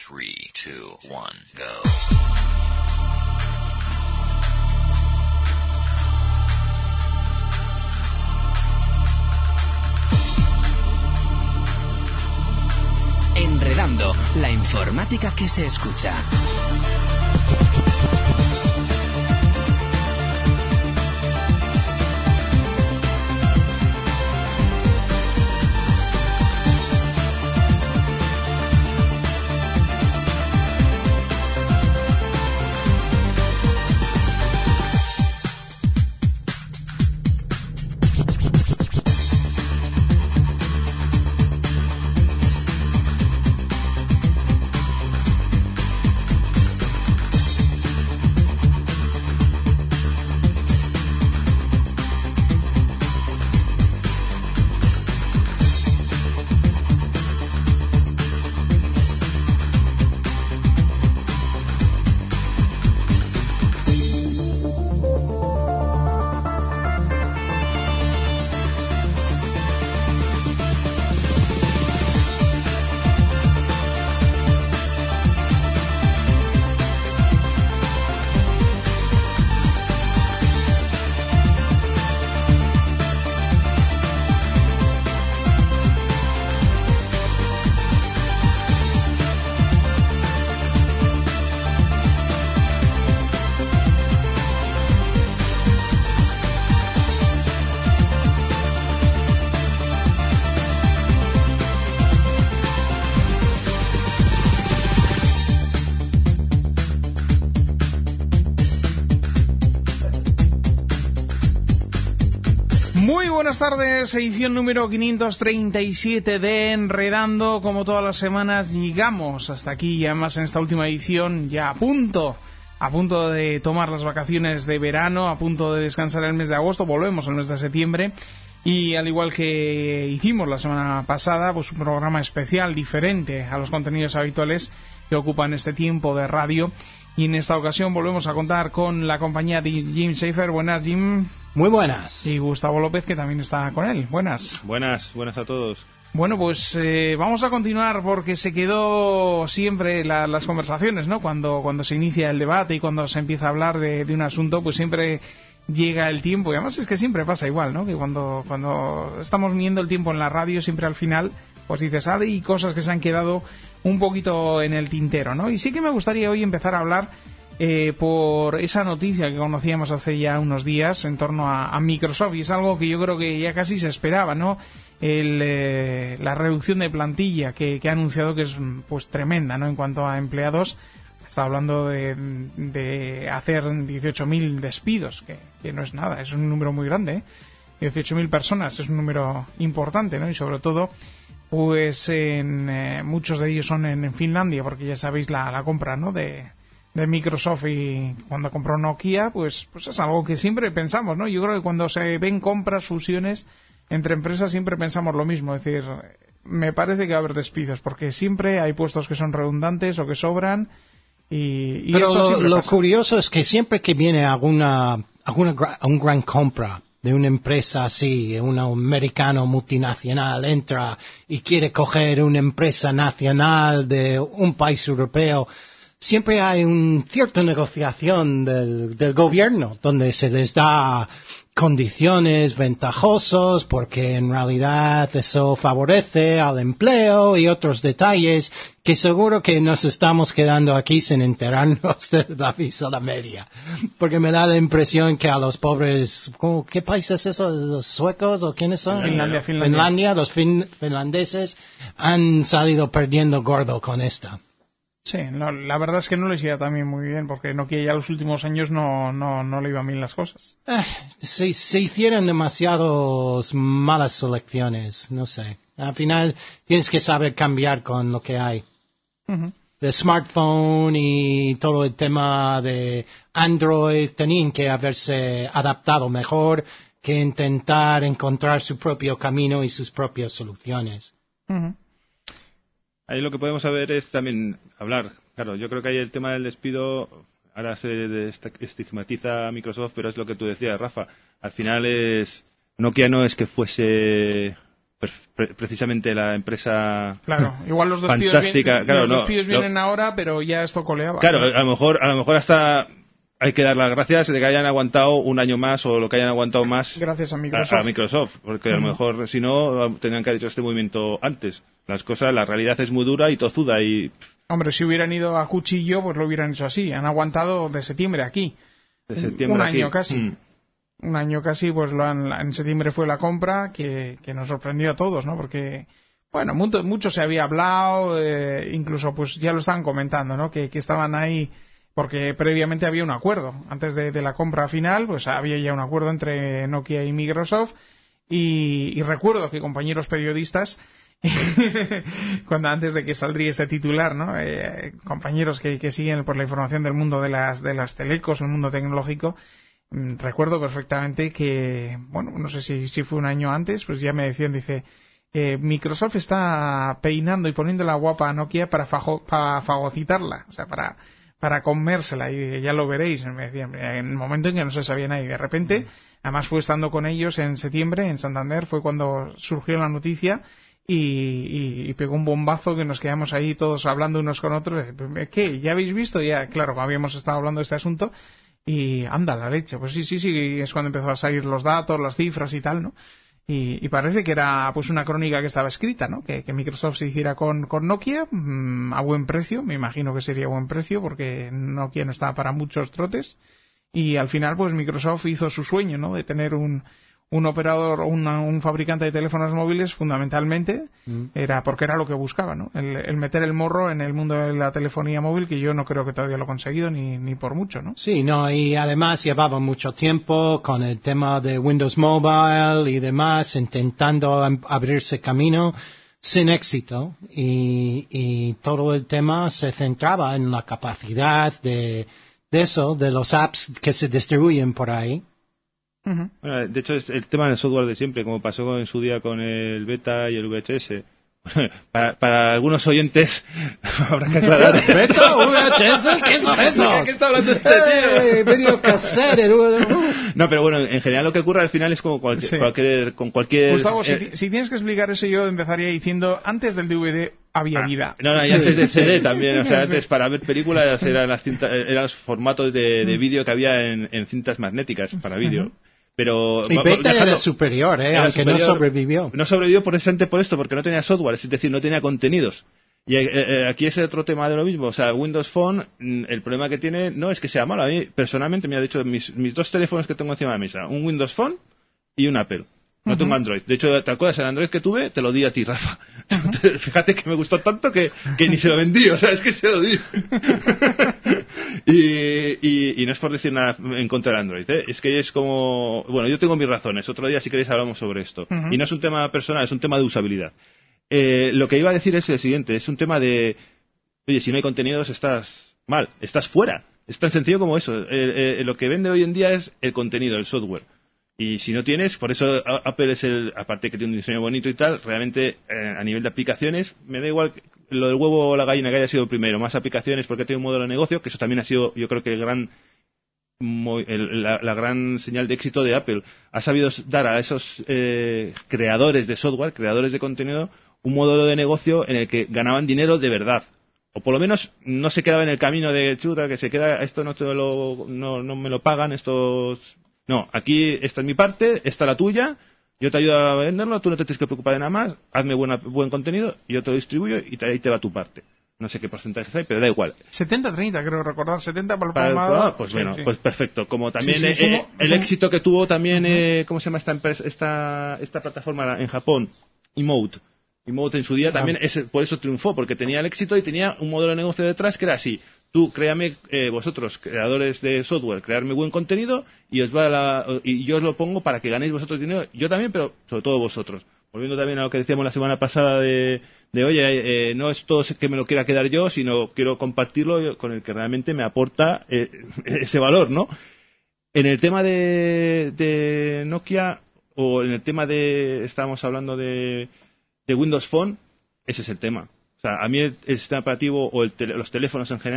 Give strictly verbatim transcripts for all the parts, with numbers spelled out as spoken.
three, two, one, go. Enredando, la informática que se escucha. Buenas tardes, edición número quinientos treinta y siete de Enredando. Como todas las semanas llegamos hasta aquí y además en esta última edición ya a punto, a punto de tomar las vacaciones de verano, a punto de descansar el mes de agosto, volvemos al mes de septiembre y al igual que hicimos la semana pasada, pues un programa especial diferente a los contenidos habituales que ocupan este tiempo de radio. Y en esta ocasión volvemos a contar con la compañía de Jim Schaefer. Buenas, Jim. Muy buenas. Y Gustavo López, que también está con él. Buenas. Buenas, buenas a todos. Bueno, pues eh, vamos a continuar porque se quedó siempre la, las conversaciones, ¿no? Cuando, cuando se inicia el debate y cuando se empieza a hablar de, de un asunto, pues siempre llega el tiempo. Y además es que siempre pasa igual, ¿no? Que cuando, cuando estamos viendo el tiempo en la radio, siempre al final, pues dices, ah, y cosas que se han quedado un poquito en el tintero, ¿no? Y sí que me gustaría hoy empezar a hablar Eh, por esa noticia que conocíamos hace ya unos días en torno a, a Microsoft, y es algo que yo creo que ya casi se esperaba, ¿no? El, eh, la reducción de plantilla que, que ha anunciado, que es pues tremenda, ¿no? En cuanto a empleados, está hablando de, de hacer dieciocho mil despidos, que, que no es nada, es un número muy grande, ¿eh? dieciocho mil personas es un número importante, ¿no? Y sobre todo, pues en, eh, muchos de ellos son en, en Finlandia, porque ya sabéis la, la compra, ¿no? De de Microsoft, y cuando compró Nokia, pues pues es algo que siempre pensamos, ¿no? Yo creo que cuando se ven compras, fusiones entre empresas, siempre pensamos lo mismo, es decir, me parece que va a haber despidos, porque siempre hay puestos que son redundantes o que sobran, y, y Pero esto lo, lo pasa. curioso es que siempre que viene alguna, alguna un gran compra de una empresa así, un americano multinacional entra y quiere coger una empresa nacional de un país europeo, siempre hay una cierta negociación del, del gobierno donde se les da condiciones ventajosas porque en realidad eso favorece al empleo y otros detalles que seguro que nos estamos quedando aquí sin enterarnos de la visa de media. Porque me da la impresión que a los pobres, ¿cómo, ¿qué país es eso? ¿Los suecos o quiénes son? Finlandia, Finlandia. Finlandia, los fin, finlandeses han salido perdiendo gordo con esta. Sí, no, la verdad es que no les iba también muy bien, porque Nokia ya los últimos años no, no, no le iban bien las cosas. Eh, se, se hicieron demasiadas malas selecciones, no sé. Al final tienes que saber cambiar con lo que hay. Uh-huh. De smartphone y todo el tema de Android tenían que haberse adaptado mejor que intentar encontrar su propio camino y sus propias soluciones. Uh-huh. Ahí lo que podemos saber es también hablar. Claro, yo creo que ahí el tema del despido, ahora se estigmatiza a Microsoft, pero es lo que tú decías, Rafa. Al final es, Nokia no es que fuese pre- precisamente la empresa Claro, igual los despidos, fantástica. vienen, Claro, los no, despidos no. vienen ahora, pero ya esto coleaba. Claro, a lo mejor, a lo mejor hasta hay que dar las gracias de que hayan aguantado un año más o lo que hayan aguantado más. Gracias a A, Microsoft. a Microsoft, porque a lo mejor si no tendrían que haber hecho este movimiento antes. Las cosas, la realidad es muy dura y tozuda y Hombre, si hubieran ido a cuchillo, pues lo hubieran hecho así. Han aguantado de septiembre aquí. de septiembre Un aquí. año casi. Mm. Un año casi, pues lo han, en septiembre fue la compra que, que nos sorprendió a todos, ¿no? Porque, bueno, mucho, mucho se había hablado, eh, incluso pues ya lo estaban comentando, ¿no? Que, que estaban ahí, porque previamente había un acuerdo. Antes de, de la compra final, pues había ya un acuerdo entre Nokia y Microsoft. Y, y recuerdo que compañeros periodistas, cuando antes de que saldría este titular, ¿no? Eh, compañeros que, que siguen por la información del mundo de las, de las telecos, el mundo tecnológico, recuerdo perfectamente que, bueno, no sé si, si fue un año antes, pues ya me decían, dice, eh, Microsoft está peinando y poniendo la guapa a Nokia para, fajo, para fagocitarla, o sea, para, para comérsela, y ya lo veréis, me decían, en el momento en que no se sabía nada, y de repente, además fue estando con ellos en septiembre, en Santander, fue cuando surgió la noticia, y, y, y pegó un bombazo que nos quedamos ahí todos hablando unos con otros, ¿qué? ¿Ya habéis visto? Ya, claro, habíamos estado hablando de este asunto, y anda la leche, pues sí, sí, sí, es cuando empezó a salir los datos, las cifras y tal, ¿no? Y, y parece que era pues una crónica que estaba escrita, ¿no? Que, que Microsoft se hiciera con, con Nokia mmm, a buen precio, me imagino que sería a buen precio porque Nokia no estaba para muchos trotes, y al final pues Microsoft hizo su sueño, ¿no? De tener un, un operador, una, un fabricante de teléfonos móviles, fundamentalmente, mm. era porque era lo que buscaba, ¿no? El, el meter el morro en el mundo de la telefonía móvil, que yo no creo que todavía lo ha conseguido ni, ni por mucho, ¿no? Sí, no, y además llevaba mucho tiempo con el tema de Windows Mobile y demás, intentando abrirse camino sin éxito, y, y todo el tema se centraba en la capacidad de, de eso, de los apps que se distribuyen por ahí. Uh-huh. Bueno, de hecho, es el tema del software de siempre, como pasó en su día con el beta y el V H S. Para, para algunos oyentes habrá que aclarar. ¿Beta o V H S? ¿Qué son esos? ¿Qué está hablando este tío? Video cassette. No, pero bueno, en general lo que ocurre al final es como cualquier, sí. cualquier con cualquier. Gustavo, eh, si, si tienes que explicar eso, yo empezaría diciendo antes del D V D había ah, vida. No, no, y sí. antes del C D también, o sea, antes sí. Para ver películas eran las cintas, eran los formatos de, de vídeo que había en, en cintas magnéticas para vídeo. Uh-huh. Pero y Beta era superior, ¿eh? Era aunque superior, no sobrevivió. No sobrevivió precisamente por esto, porque no tenía software, es decir, no tenía contenidos. Y eh, eh, aquí es otro tema de lo mismo. O sea, Windows Phone, el problema que tiene no es que sea malo. A mí, personalmente, me ha dicho mis, mis dos teléfonos que tengo encima de la mesa, un Windows Phone y un Apple. No uh-huh. tengo Android. De hecho, ¿te acuerdas? El Android que tuve, te lo di a ti, Rafa. Uh-huh. Fíjate que me gustó tanto que, que ni se lo vendí. O sea, es que se lo di. y, y, y no es por decir nada en contra del Android, ¿eh? Es que es como... Bueno, yo tengo mis razones. Otro día, si queréis, hablamos sobre esto. Uh-huh. Y no es un tema personal, es un tema de usabilidad. Eh, lo que iba a decir es el siguiente. Es un tema de... Oye, si no hay contenidos, estás mal. Estás fuera. Es tan sencillo como eso. Eh, eh, lo que vende hoy en día es el contenido, el software. Y si no tienes, por eso Apple es el, aparte que tiene un diseño bonito y tal, realmente eh, a nivel de aplicaciones, me da igual lo del huevo o la gallina que haya sido primero, más aplicaciones porque tiene un modelo de negocio, que eso también ha sido, yo creo que el gran, el, la, la gran señal de éxito de Apple. Ha sabido dar a esos eh, creadores de software, creadores de contenido, un modelo de negocio en el que ganaban dinero de verdad. O por lo menos no se quedaba en el camino de chuta, que se queda, esto no, te lo, no, no me lo pagan, estos... No, aquí esta es mi parte, esta es la tuya, yo te ayudo a venderlo, tú no te tienes que preocupar de nada más, hazme buena, buen contenido y yo te lo distribuyo y te, ahí te va tu parte. No sé qué porcentaje hay, pero da igual. setenta treinta creo recordar, setenta para el para programador. El, pues bueno, sí, sí. Pues perfecto. Como también sí, sí, eh, sumo, el sumo. éxito que tuvo también, uh-huh. eh, ¿cómo se llama esta empresa, esta, esta plataforma en Japón? Emote. Emote en su día ah. también, es, por eso triunfó, porque tenía el éxito y tenía un modelo de negocio detrás que era así. Tú, créame, eh, vosotros, creadores de software, crearme buen contenido y os va la, y yo os lo pongo para que ganéis vosotros dinero. Yo también, pero sobre todo vosotros. Volviendo también a lo que decíamos la semana pasada de, de oye, eh, no es todo que me lo quiera quedar yo, sino quiero compartirlo con el que realmente me aporta eh, ese valor, ¿no? En el tema de, de Nokia, o en el tema de, estábamos hablando de, de Windows Phone, ese es el tema. O sea, a mí el, el sistema operativo o el tele, los teléfonos en general,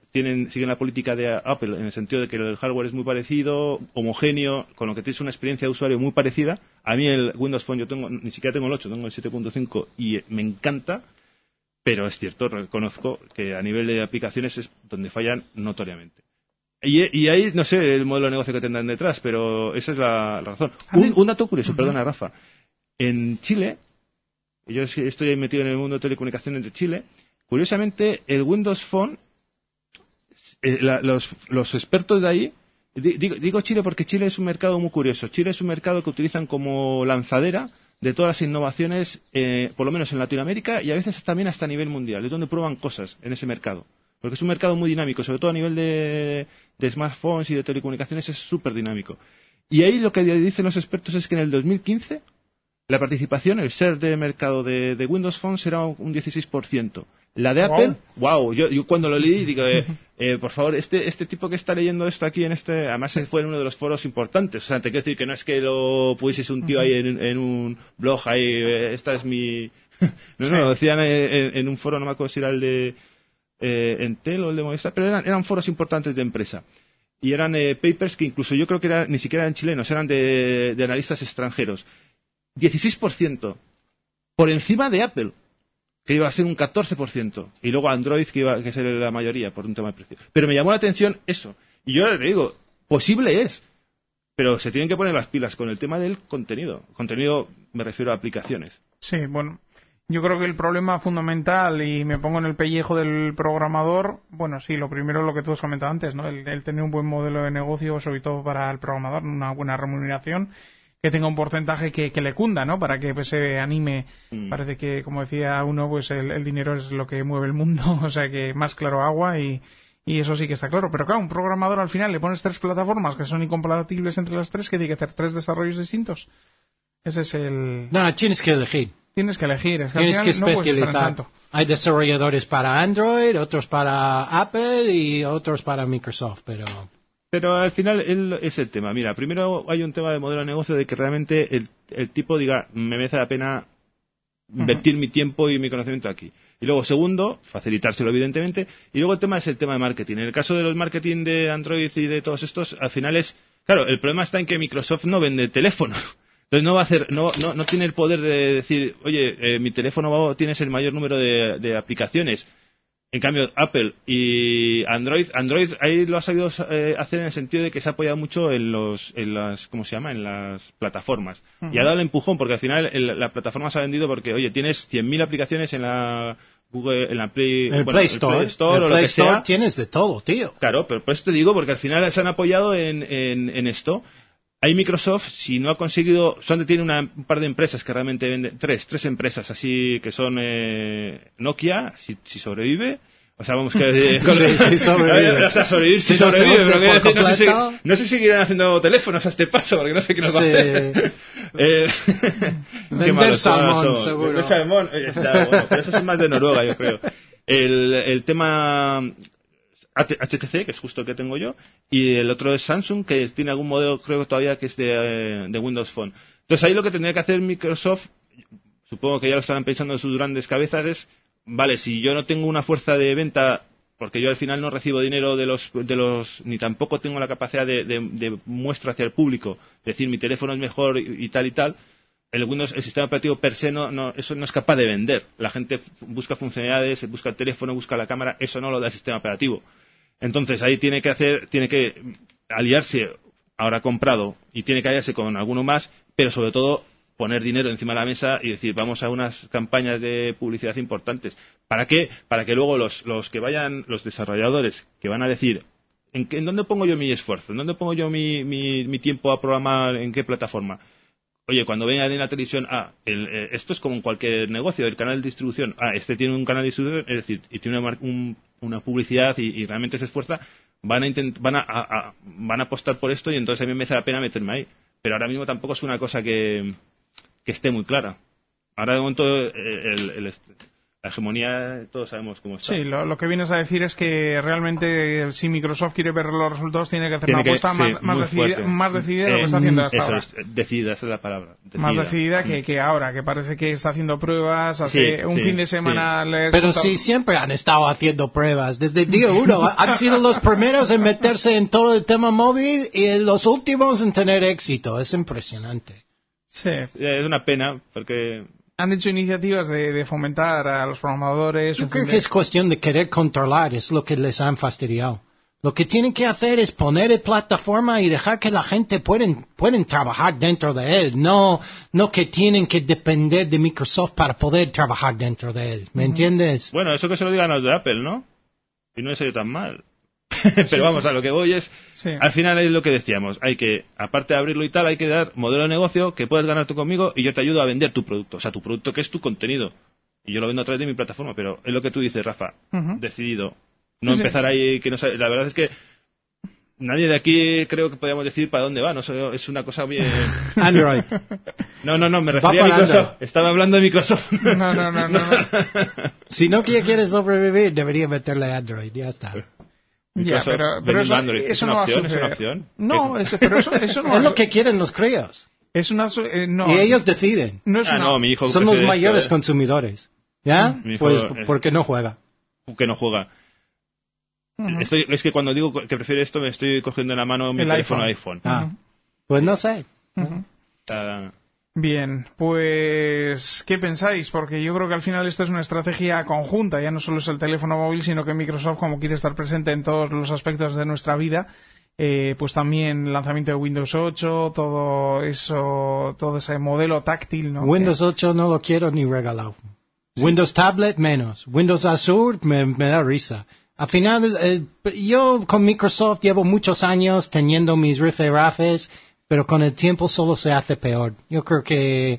tienen siguen la política de Apple en el sentido de que el hardware es muy parecido, homogéneo, con lo que tienes una experiencia de usuario muy parecida. A mí el Windows Phone, yo tengo ni siquiera tengo el ocho, tengo el siete punto cinco y me encanta, pero es cierto, reconozco que a nivel de aplicaciones es donde fallan notoriamente. Y, y ahí, no sé el modelo de negocio que tendrán detrás, pero esa es la, la razón. Un, un dato curioso, uh-huh. perdona Rafa. En Chile, yo estoy ahí metido en el mundo de telecomunicaciones de Chile, curiosamente el Windows Phone, eh, la, los, los expertos de ahí, digo, digo Chile porque Chile es un mercado muy curioso. Chile es un mercado que utilizan como lanzadera de todas las innovaciones, eh, por lo menos en Latinoamérica y a veces también hasta a nivel mundial. Es donde prueban cosas en ese mercado. Porque es un mercado muy dinámico, sobre todo a nivel de, de smartphones y de telecomunicaciones es súper dinámico. Y ahí lo que dicen los expertos es que en el dos mil quince la participación, el share de mercado de, de Windows Phone será un dieciséis por ciento. La de Apple, wow, wow yo, yo cuando lo leí digo, eh, eh, por favor, este este tipo que está leyendo esto aquí en este, además fue en uno de los foros importantes, o sea, te quiero decir que no es que lo pusieses un tío ahí en, en un blog ahí, eh, esta es mi... no, no, lo decían en, en un foro, no me acuerdo si era el de eh, Entel o el de Movistar, pero eran, eran foros importantes de empresa. Y eran eh, papers que incluso yo creo que era, ni siquiera eran chilenos, eran de, de analistas extranjeros. dieciséis por ciento por encima de Apple, que iba a ser un catorce por ciento, y luego Android, que iba a ser la mayoría por un tema de precio. Pero me llamó la atención eso, y yo le digo, posible es, pero se tienen que poner las pilas con el tema del contenido. Contenido, me refiero a aplicaciones. Sí, bueno, yo creo que el problema fundamental, y me pongo en el pellejo del programador, bueno, sí, lo primero lo que tú has comentado antes, ¿no? El, el tener un buen modelo de negocio, sobre todo para el programador, una buena remuneración, que tenga un porcentaje que, que le cunda, ¿no? Para que pues, se anime. Mm. Parece que, como decía uno, pues el, el dinero es lo que mueve el mundo, o sea que más claro agua y, y eso sí que está claro. Pero claro, un programador al final le pones tres plataformas que son incompatibles entre las tres, que tiene que hacer tres desarrollos distintos. Ese es el... No, tienes que elegir. Tienes que elegir. Es que tienes al que final especializar. No Hay desarrolladores para Android, otros para Apple y otros para Microsoft, pero... Pero al final el, es el tema. Mira, primero hay un tema de modelo de negocio de que realmente el, el tipo diga, me merece la pena invertir uh-huh. mi tiempo y mi conocimiento aquí. Y luego, segundo, facilitárselo evidentemente. Y luego el tema es el tema de marketing. En el caso de los marketing de Android y de todos estos, al final es... Claro, el problema está en que Microsoft no vende teléfonos. Entonces no va a hacer, no, no, no tiene el poder de decir, oye, eh, mi teléfono va, tienes el mayor número de, de aplicaciones. En cambio, Apple y Android, Android ahí lo ha sabido eh, hacer en el sentido de que se ha apoyado mucho en los, en las, ¿cómo se llama? En las plataformas. Uh-huh. Y ha dado el empujón porque al final el, la plataforma se ha vendido porque, oye, tienes cien mil aplicaciones en la Google, en la Play, el bueno, Play Store, el Play Store el o Play lo que Store sea. Tienes de todo, tío. Claro, pero por eso te digo porque al final se han apoyado en, en, en esto. Hay Microsoft, si no ha conseguido, son tiene una, un par de empresas que realmente venden, tres, tres empresas así que son eh, Nokia, si, si sobrevive. O sea, vamos que... Eh, con, sí, sí, sobrevive. O sea, sobrevivir si sí, sobrevive, pero que decir, no, sé si, no sé si seguirán haciendo teléfonos a este paso, porque no sé qué nos va sí. a hacer. eh, Vender salmón, seguro. Vender salmón, eh, está, bueno, pero eso es más de Noruega, yo creo. El, el tema H T C, que es justo el que tengo yo, y el otro es Samsung, que tiene algún modelo, creo todavía, que es de, de Windows Phone. Entonces ahí lo que tendría que hacer Microsoft, supongo que ya lo estarán pensando en sus grandes cabezas, es... Vale, si yo no tengo una fuerza de venta, porque yo al final no recibo dinero de los, de los ni tampoco tengo la capacidad de, de, de muestra hacia el público, decir mi teléfono es mejor y, y tal y tal, el Windows, el sistema operativo per se, no, no, eso no es capaz de vender. La gente busca funcionalidades, busca el teléfono, busca la cámara, eso no lo da el sistema operativo. Entonces ahí tiene que hacer, tiene que aliarse, ahora comprado, y tiene que aliarse con alguno más, pero sobre todo poner dinero encima de la mesa y decir, vamos a unas campañas de publicidad importantes. ¿Para qué? Para que luego los, los que vayan, los desarrolladores que van a decir, ¿en, qué, ¿en dónde pongo yo mi esfuerzo? ¿En dónde pongo yo mi, mi, mi tiempo a programar? ¿En qué plataforma? Oye, cuando vean en la televisión, ah, el, eh, esto es como en cualquier negocio, el canal de distribución, ah, este tiene un canal de distribución, es decir, y tiene una, un, una publicidad y, y realmente se esfuerza, van a, intent, van a, a, a van a apostar por esto y entonces a mí me merece la pena meterme ahí. Pero ahora mismo tampoco es una cosa que... que esté muy clara. Ahora de momento el, el, el, La hegemonía, todos sabemos cómo está. Sí, lo, lo que vienes a decir es que realmente si Microsoft quiere ver los resultados tiene que hacer Tiene una apuesta que, más, sí, más, muy decidida, fuerte. más decidida de lo Eh, que está haciendo hasta eso ahora. es, decidida, esa es la palabra. Decidida. Más decidida que, que ahora, que parece que está haciendo pruebas, hace Sí, un sí, fin de semana... sí. les Pero contaba- sí, siempre han estado haciendo pruebas. Desde el día uno han sido los primeros en meterse en todo el tema móvil y los últimos en tener éxito. Es impresionante. Sí. Es una pena, porque... Han hecho iniciativas de, de fomentar a los programadores. Yo un creo fin que de- es cuestión de querer controlar, es lo que les han fastidiado. Lo que tienen que hacer es poner en plataforma y dejar que la gente pueden, pueden trabajar dentro de él, no, no que tienen que depender de Microsoft para poder trabajar dentro de él. ¿Me entiendes? Bueno, eso que se lo digan los de Apple, ¿no? Y no es yo tan mal. Pero vamos, a lo que voy es... Sí. Al final es lo que decíamos. Hay que, aparte de abrirlo y tal, hay que dar modelo de negocio que puedes ganar tú conmigo y yo te ayudo a vender tu producto. O sea, tu producto que es tu contenido. Y yo lo vendo a través de mi plataforma. Pero es lo que tú dices, Rafa. Ujú. Decidido. No Sí, sí. empezar ahí... que no sabe- La verdad es que... Nadie de aquí creo que podíamos decir para dónde va. No sé, es una cosa bien... Android. No, no, no, me Va refería a para Microsoft. Android. Estaba hablando de Microsoft. No, no, no, no. no. Si no que quiere sobrevivir, debería meterle Android, ya está. Ya, Microsoft pero, pero vendiendo eso, Android. eso ¿Es una no va a opción? ¿Es una suceder. opción? No, es- pero eso, eso no va Es a lo su- que quieren los críos. es una su- eh, no, Y ellos deciden. no es Ah, una, no, mi hijo Son los prefiere mayores esto, ¿eh? consumidores. ¿Ya? Mi hijo, Pues eh. porque no juega. Que no juega. Ujú. Estoy, es que cuando digo que prefiere esto, me estoy cogiendo en la mano mi El teléfono iPhone. iPhone. Ah, pues no sé. Ujú. Ah, Bien, pues, ¿qué pensáis? Porque yo creo que al final esto es una estrategia conjunta, ya no solo es el teléfono móvil, sino que Microsoft, como quiere estar presente en todos los aspectos de nuestra vida, eh, pues también el lanzamiento de Windows ocho, todo eso, todo ese modelo táctil, ¿no? Windows ocho no lo quiero ni regalado. Windows Tablet menos. Windows Azure me, me da risa. Al final, eh, yo con Microsoft llevo muchos años teniendo mis rifirrafes, pero con el tiempo solo se hace peor. Yo creo que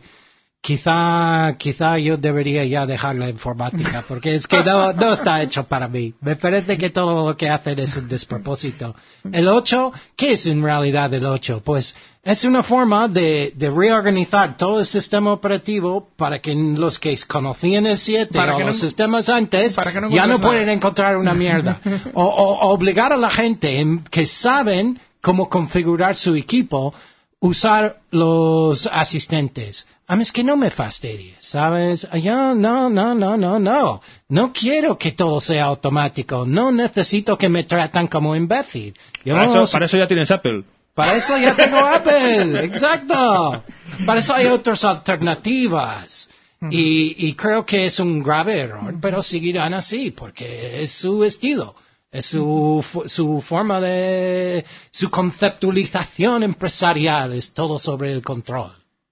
quizá, quizá yo debería ya dejar la informática, porque es que no, no está hecho para mí. Me parece que todo lo que hacen es un despropósito. El ocho, ¿qué es en realidad el ocho? Pues es una forma de, de reorganizar todo el sistema operativo para que los que conocían el siete Para o que no- los sistemas antes para que no ya no encuentres pueden nada. encontrar una mierda. O, o- o obligar a la gente en- que saben cómo configurar su equipo, usar los asistentes. A mí es que no me fastidies, ¿sabes? Yo no, no, no, no, no. No quiero que todo sea automático. No necesito que me tratan como imbécil. Yo- para, eso, para eso ya tienes Apple. para eso ya tengo Apple, exacto. Para eso hay otras alternativas. Y, y creo que es un grave error, pero seguirán así, porque es su estilo, es su, fu- su forma de, su conceptualización empresarial, es todo sobre el control.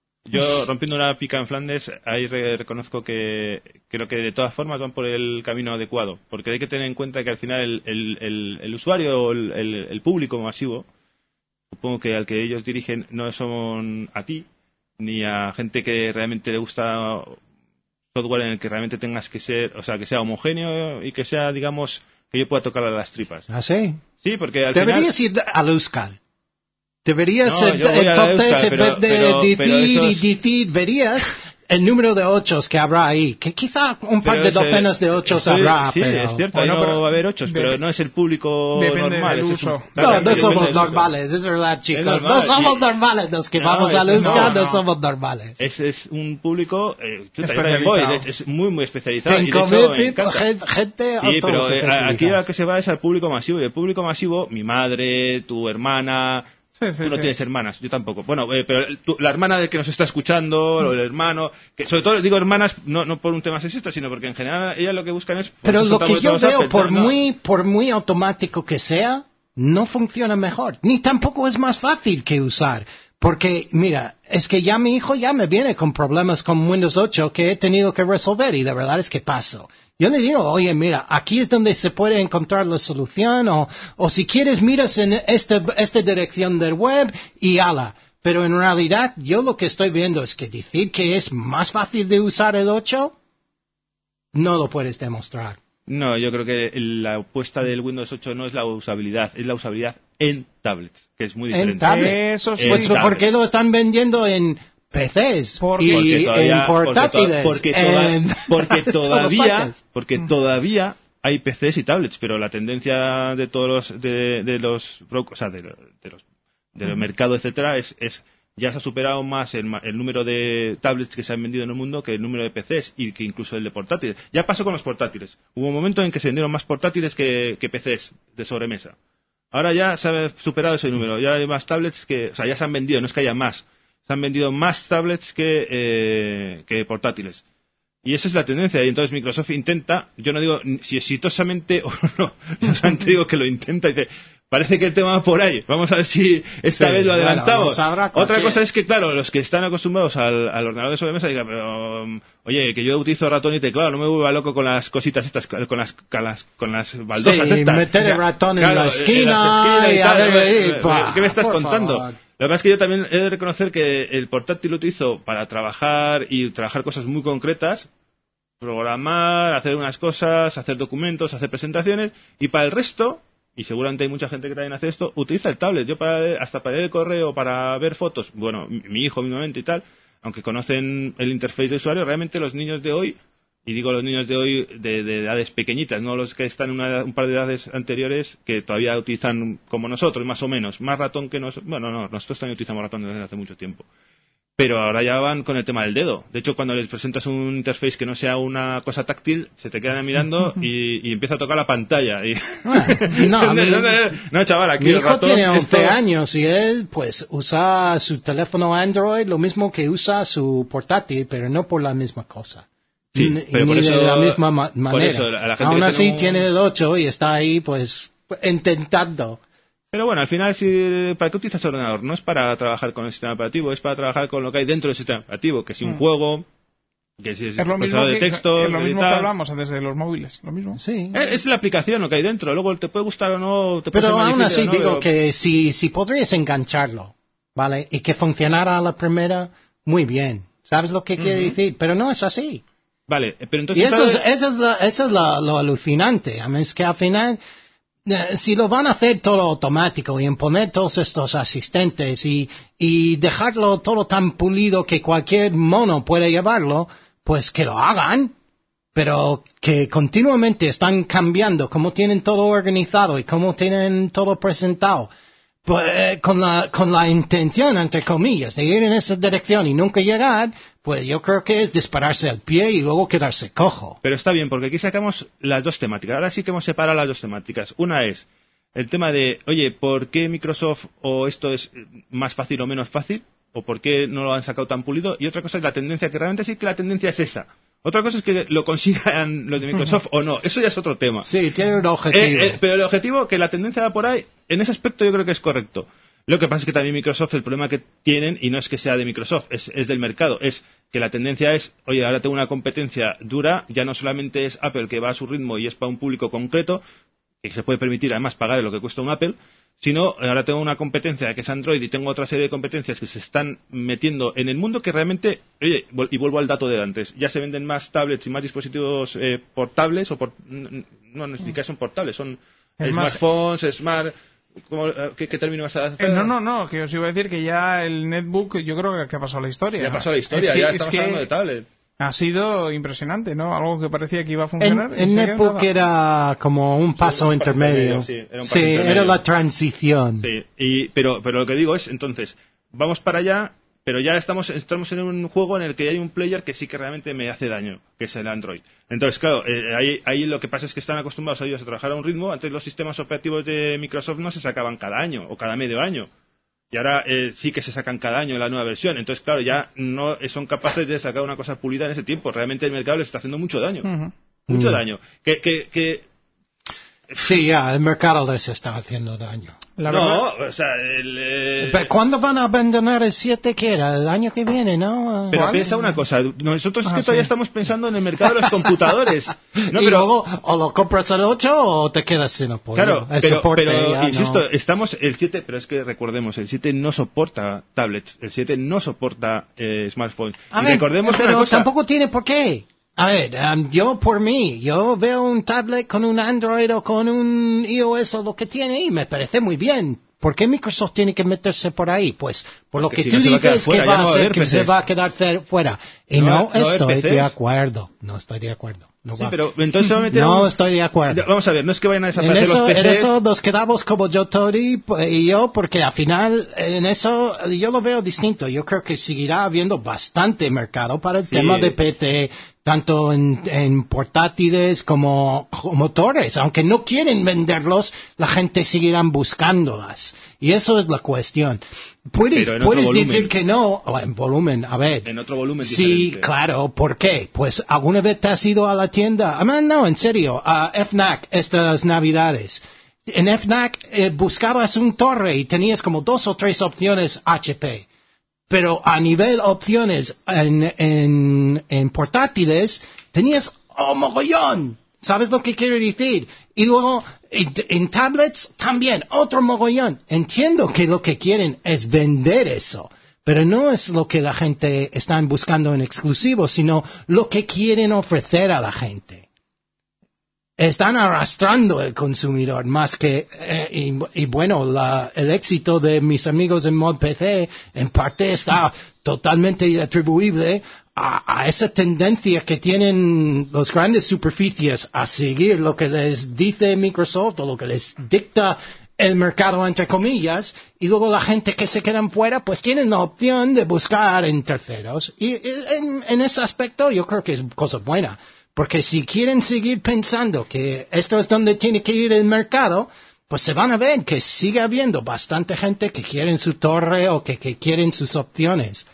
Yo, rompiendo una pica en Flandes, ahí re- reconozco que creo que de todas formas van por el camino adecuado, porque hay que tener en cuenta que al final el, el, el, el usuario o el, el, el público masivo, supongo que al que ellos dirigen no son a ti, ni a gente que realmente le gusta software en el que realmente tengas que ser, o sea, que sea homogéneo y que sea, digamos, que yo pueda tocar a las tripas. ¿Ah, sí? Sí, porque al Deberías final... ir al Euskal. Deberías, No, eh, yo voy a entonces, Euskal, en pero- vez de pero- decir pero y esos- decir, verías el número de ochos que habrá ahí, que quizá un par Pero de ese- docenas de ochos estoy- habrá, sí, pero... es cierto, Bueno, ahí no pero- va a haber ochos, de- pero no es el público Depende normal. del ese es un- uso. No, Claro, no depende somos del uso. normales, es verdad, chicos. normal, No somos y- normales los que No, vamos es- a Luzca, no, no, no. somos normales. Es, es un público eh, chuta, yo también Especializado. voy, de- es muy muy especializado. y de Cinco hecho, mil me people, encanta. gente, gente Sí, pero todos eh, a- aquí especializados. lo que se va es al público masivo. Y el público masivo, mi madre, tu hermana. Sí, sí, Tú no sí. tienes hermanas, yo tampoco. Bueno, eh, pero el- tu- la hermana del que nos está escuchando, o el hermano, que sobre todo digo hermanas, no, no por un tema sexista, sino porque en general ellas lo que buscan es... Pero pues, lo que juntamos yo todos a veo, pensar, por ¿no? muy, por muy automático que sea, no funciona mejor. Ni tampoco es más fácil que usar. Porque, mira, es que ya mi hijo ya me viene con problemas con Windows ocho que he tenido que resolver y de verdad es que paso. Yo le digo, oye, mira, aquí es donde se puede encontrar la solución o, o si quieres miras en este, esta dirección del web y ala. Pero en realidad yo lo que estoy viendo es que decir que es más fácil de usar el ocho, no lo puedes demostrar. No, yo creo que la apuesta del Windows ocho no es la usabilidad, es la usabilidad en tablets, que es muy En diferente. tablet. Eso sí. En Pues, tablet. ¿por qué lo están vendiendo en P Cs ¿Por y Porque todavía, en portátiles. porque, to- porque, toda- en porque todas todavía, partes. porque todavía hay P Cs y tablets, pero la tendencia de todos los, de, de los, bro- o sea, de, de los, del mercado, etcétera, es, es ya se ha superado más el, ma- el número de tablets que se han vendido en el mundo que el número de P Cs y que incluso el de portátiles. Ya pasó con los portátiles. Hubo un momento en que se vendieron más portátiles que, que P Cs de sobremesa. Ahora ya se ha superado ese número. Ya hay más tablets que, o sea, ya se han vendido, no es que haya más. Se han vendido más tablets que, eh, que portátiles. Y esa es la tendencia. Y entonces Microsoft intenta, yo no digo si exitosamente o no, yo solamente digo que lo intenta y dice, parece que el tema va por ahí. Vamos a ver si esta Sí, vez lo bueno, adelantamos. lo sabrá Otra cualquiera. cosa es que, claro, los que están acostumbrados al, al ordenador de sobremesa digan, pero, um, oye, que yo utilizo ratón y teclado, no me vuelva loco con las cositas estas, con las, con las, con las baldosas Sí, estas. meter el Ya, ratón en claro, la esquina esquinas y a tal, ver, eh, eh, pa, ¿qué me estás por contando? favor. La verdad es que yo también he de reconocer que el portátil lo utilizo para trabajar y trabajar cosas muy concretas, programar, hacer unas cosas, hacer documentos, hacer presentaciones, y para el resto, y seguramente hay mucha gente que también hace esto, utiliza el tablet. Yo para, hasta para leer el correo, para ver fotos, bueno, mi, mi hijo mismamente y tal, aunque conocen el interface de usuario, realmente los niños de hoy, y digo los niños de hoy de, de edades pequeñitas, no los que están en una, un par de edades anteriores que todavía utilizan como nosotros, más o menos, más ratón que nosotros. Bueno, no, nosotros también utilizamos ratón desde hace mucho tiempo. Pero ahora ya van con el tema del dedo. De hecho, cuando les presentas un interface que no sea una cosa táctil, se te quedan mirando y, y empieza a tocar la pantalla. Y... Bueno, no, a mí- no, chaval, aquí Mi el hijo ratón, tiene once esto- años y él pues usa su teléfono Android lo mismo que usa su portátil, pero no por la misma cosa. Sí, Ni- pero ni por de eso- la misma ma- por manera. eso, a la gente Aún que así tenemos- tiene el ocho y está ahí pues intentando. Pero bueno, al final, si, ¿para qué utilizas el ordenador? No es para trabajar con el sistema operativo, es para trabajar con lo que hay dentro del sistema operativo, que si un Mm. juego, que si es, Es lo mismo, procesador de que, texto, es lo mismo y que tal. hablamos antes de los móviles, lo mismo. Sí. Eh, Es la aplicación lo que hay dentro, luego te puede gustar o no, te puede Pero ser más aún difícil así o no, digo pero- que si, si podrías engancharlo, ¿vale? Y que funcionara a la primera, muy bien. ¿Sabes lo que quiero decir? Pero no es así. Vale, pero Y entonces... eso es, ¿sabes? eso es, la- eso es la- lo alucinante. A mí es que al final, eh, si lo van a hacer todo automático y imponer todos estos asistentes y, y dejarlo todo tan pulido que cualquier mono puede llevarlo, pues que lo hagan. Pero que continuamente están cambiando cómo tienen todo organizado y cómo tienen todo presentado. Pues, eh, con la, con la intención, entre comillas, de ir en esa dirección y nunca llegar, pues yo creo que es dispararse al pie y luego quedarse cojo. Pero está bien, porque aquí sacamos las dos temáticas. Ahora sí que hemos separado las dos temáticas. Una es el tema de, oye, ¿por qué Microsoft o esto es más fácil o menos fácil? ¿O por qué no lo han sacado tan pulido? Y otra cosa es la tendencia, que realmente sí que la tendencia es esa. Otra cosa es que lo consigan los de Microsoft o no. Eso ya es otro tema. Sí, tiene un objetivo. Eh, eh, pero el objetivo, que la tendencia va por ahí, en ese aspecto yo creo que es correcto. Lo que pasa es que también Microsoft, el problema que tienen, y no es que sea de Microsoft, es, es del mercado, es que la tendencia es, oye, ahora tengo una competencia dura, ya no solamente es Apple que va a su ritmo y es para un público concreto, que se puede permitir además pagar lo que cuesta un Apple, sino ahora tengo una competencia que es Android y tengo otra serie de competencias que se están metiendo en el mundo que realmente, oye, vol- y vuelvo al dato de antes, ya se venden más tablets y más dispositivos eh, portables, o por, n- no, no es ni que son portables, son Es más- smartphones, smart... ¿cómo, eh, ¿qué, ¿Qué término vas a hacer? Eh, no, no, no, que os iba a decir que ya el netbook yo creo que, que ha pasado la historia. Ya pasó la historia, Es que- ya es estamos que hablando de tablet. ha sido impresionante, ¿no? Algo que parecía que iba a En, funcionar. y en se ha Netbook quedado nada. era como un paso un paso intermedio. intermedio, sí, era un paso Sí, intermedio. era la transición. Sí, y, pero, pero lo que digo es, entonces, vamos para allá, pero ya estamos, estamos en un juego en el que hay un player que sí que realmente me hace daño, que es el Android. Entonces, claro, eh, ahí, ahí lo que pasa es que están acostumbrados ellos a trabajar a un ritmo. Antes los sistemas operativos de Microsoft no se sacaban cada año o cada medio año. Y ahora eh, sí que se sacan cada año la nueva versión. Entonces, claro, ya no son capaces de sacar una cosa pulida en ese tiempo. Realmente el mercado les está haciendo mucho daño. Ujú. Mucho Mm. daño. Que, que, que Sí, ya, el mercado les está haciendo daño. La no, verdad, o sea, el, eh, Pero ¿cuándo van a abandonar el siete que era? El año que viene, ¿no? pero ¿cuál? piensa una cosa, nosotros es Ah, que todavía sí. estamos pensando en el mercado de los computadores. No, y pero, luego o lo compras al ocho o te quedas sin apoyo. claro, El pero, soporte pero, ya insisto, no. estamos el siete, pero es que recordemos, el siete no soporta tablets, el siete no soporta eh, smartphones. A y ver, recordemos pero una cosa, tampoco tiene por qué. A ver, um, yo por mí, yo veo un tablet con un Android o con un iOS o lo que tiene y me parece muy bien. ¿Por qué Microsoft tiene que meterse por ahí? Pues por lo Porque que si tú no se va a quedar dices que fuera, va ya no a va a hacer haber que P Cs. se va a quedar cer- fuera. Y No no, va- no va a haber estoy P Cs. de acuerdo. No estoy de acuerdo. No Sí, va. pero entonces se va a meter No un- estoy de acuerdo. Vamos a ver, no es que vayan a En desaparecer eso, los P Cs. en eso nos quedamos como yo, Tony, y yo, porque al final, en eso, yo lo veo distinto. Yo creo que seguirá habiendo bastante mercado para el Sí. tema de P C, tanto en, en portátiles como, como motores. Aunque no quieren venderlos, la gente seguirá buscándolas. Y eso es la cuestión. Puedes, Pero en otro puedes volumen. decir que no, o en volumen, a ver. En otro volumen Sí, diferente. claro, ¿por qué? Pues alguna vez te has ido a la tienda, ah, no, en serio, a F N A C estas navidades. En F N A C eh, buscabas un torre y tenías como dos o tres opciones H P. Pero a nivel opciones en, en, en portátiles, tenías oh, mogollón. ¿Sabes lo que quiero decir? Y luego, en, en tablets también, otro mogollón. Entiendo que lo que quieren es vender eso, pero no es lo que la gente está buscando en exclusivo, sino lo que quieren ofrecer a la gente. Están arrastrando el consumidor más que, eh, y, y bueno, la, el éxito de mis amigos en Mod P C en parte está totalmente atribuible a, a esa tendencia que tienen los grandes superficies a seguir lo que les dice Microsoft o lo que les dicta el mercado, entre comillas, y luego la gente que se quedan fuera, pues tienen la opción de buscar en terceros. Y, y en, en ese aspecto yo creo que es cosa buena. Porque si quieren seguir pensando que esto es donde tiene que ir el mercado, pues se van a ver que sigue habiendo bastante gente que quieren su torre o que, que quieren sus opciones.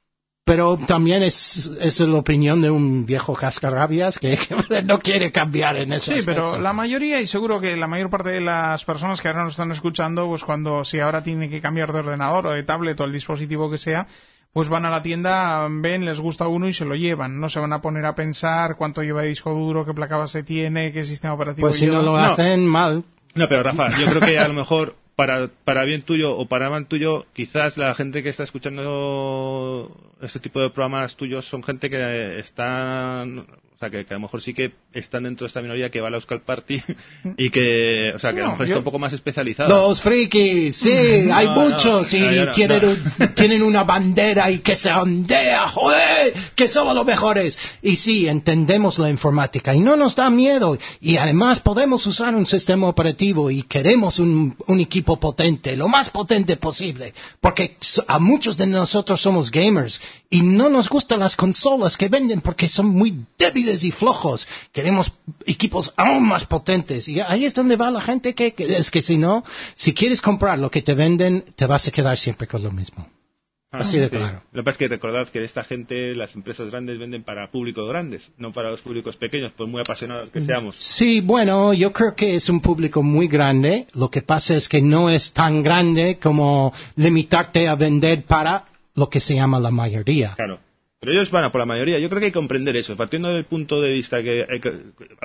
Pero también es, es la opinión de un viejo cascarrabias que, que no quiere cambiar en ese Sí, aspecto. pero la mayoría, y seguro que la mayor parte de las personas que ahora nos están escuchando, pues cuando, si ahora tienen que cambiar de ordenador o de tablet o el dispositivo que sea, pues van a la tienda, ven, les gusta uno y se lo llevan. No se van a poner a pensar cuánto lleva de disco duro, qué placa base tiene, qué sistema operativo Pues si lleva. no lo No. hacen mal. No, pero Rafa, yo creo que a lo mejor para, para bien tuyo o para mal tuyo, quizás la gente que está escuchando este tipo de programas tuyos son gente que están, o sea, que, que a lo mejor sí que están dentro de esta minoría que va a la Euskal Party y que, o sea, que a lo No, mejor yo- está un poco más especializada. Los frikis, sí, hay No, no, muchos y no, yo no, tienen, no. un- tienen una bandera y que se ondea, joder, que somos los mejores. Y sí, entendemos la informática y no nos da miedo. Y además podemos usar un sistema operativo y queremos un, un equipo potente, lo más potente posible. Porque so- a muchos de nosotros somos gamers y no nos gustan las consolas que venden porque son muy débiles y flojos. Queremos equipos aún más potentes. Y ahí es donde va la gente que, que es que si no, si quieres comprar lo que te venden, te vas a quedar siempre con lo mismo. Ah, Así de sí. claro. Lo que pasa es que recordad que esta gente, las empresas grandes venden para públicos grandes, no para los públicos pequeños, por muy apasionados que seamos. Sí, bueno, yo creo que es un público muy grande. Lo que pasa es que no es tan grande como limitarte a vender para lo que se llama la mayoría. Claro. Pero ellos van a por la mayoría. Yo creo que hay que comprender eso, partiendo del punto de vista que, hay que-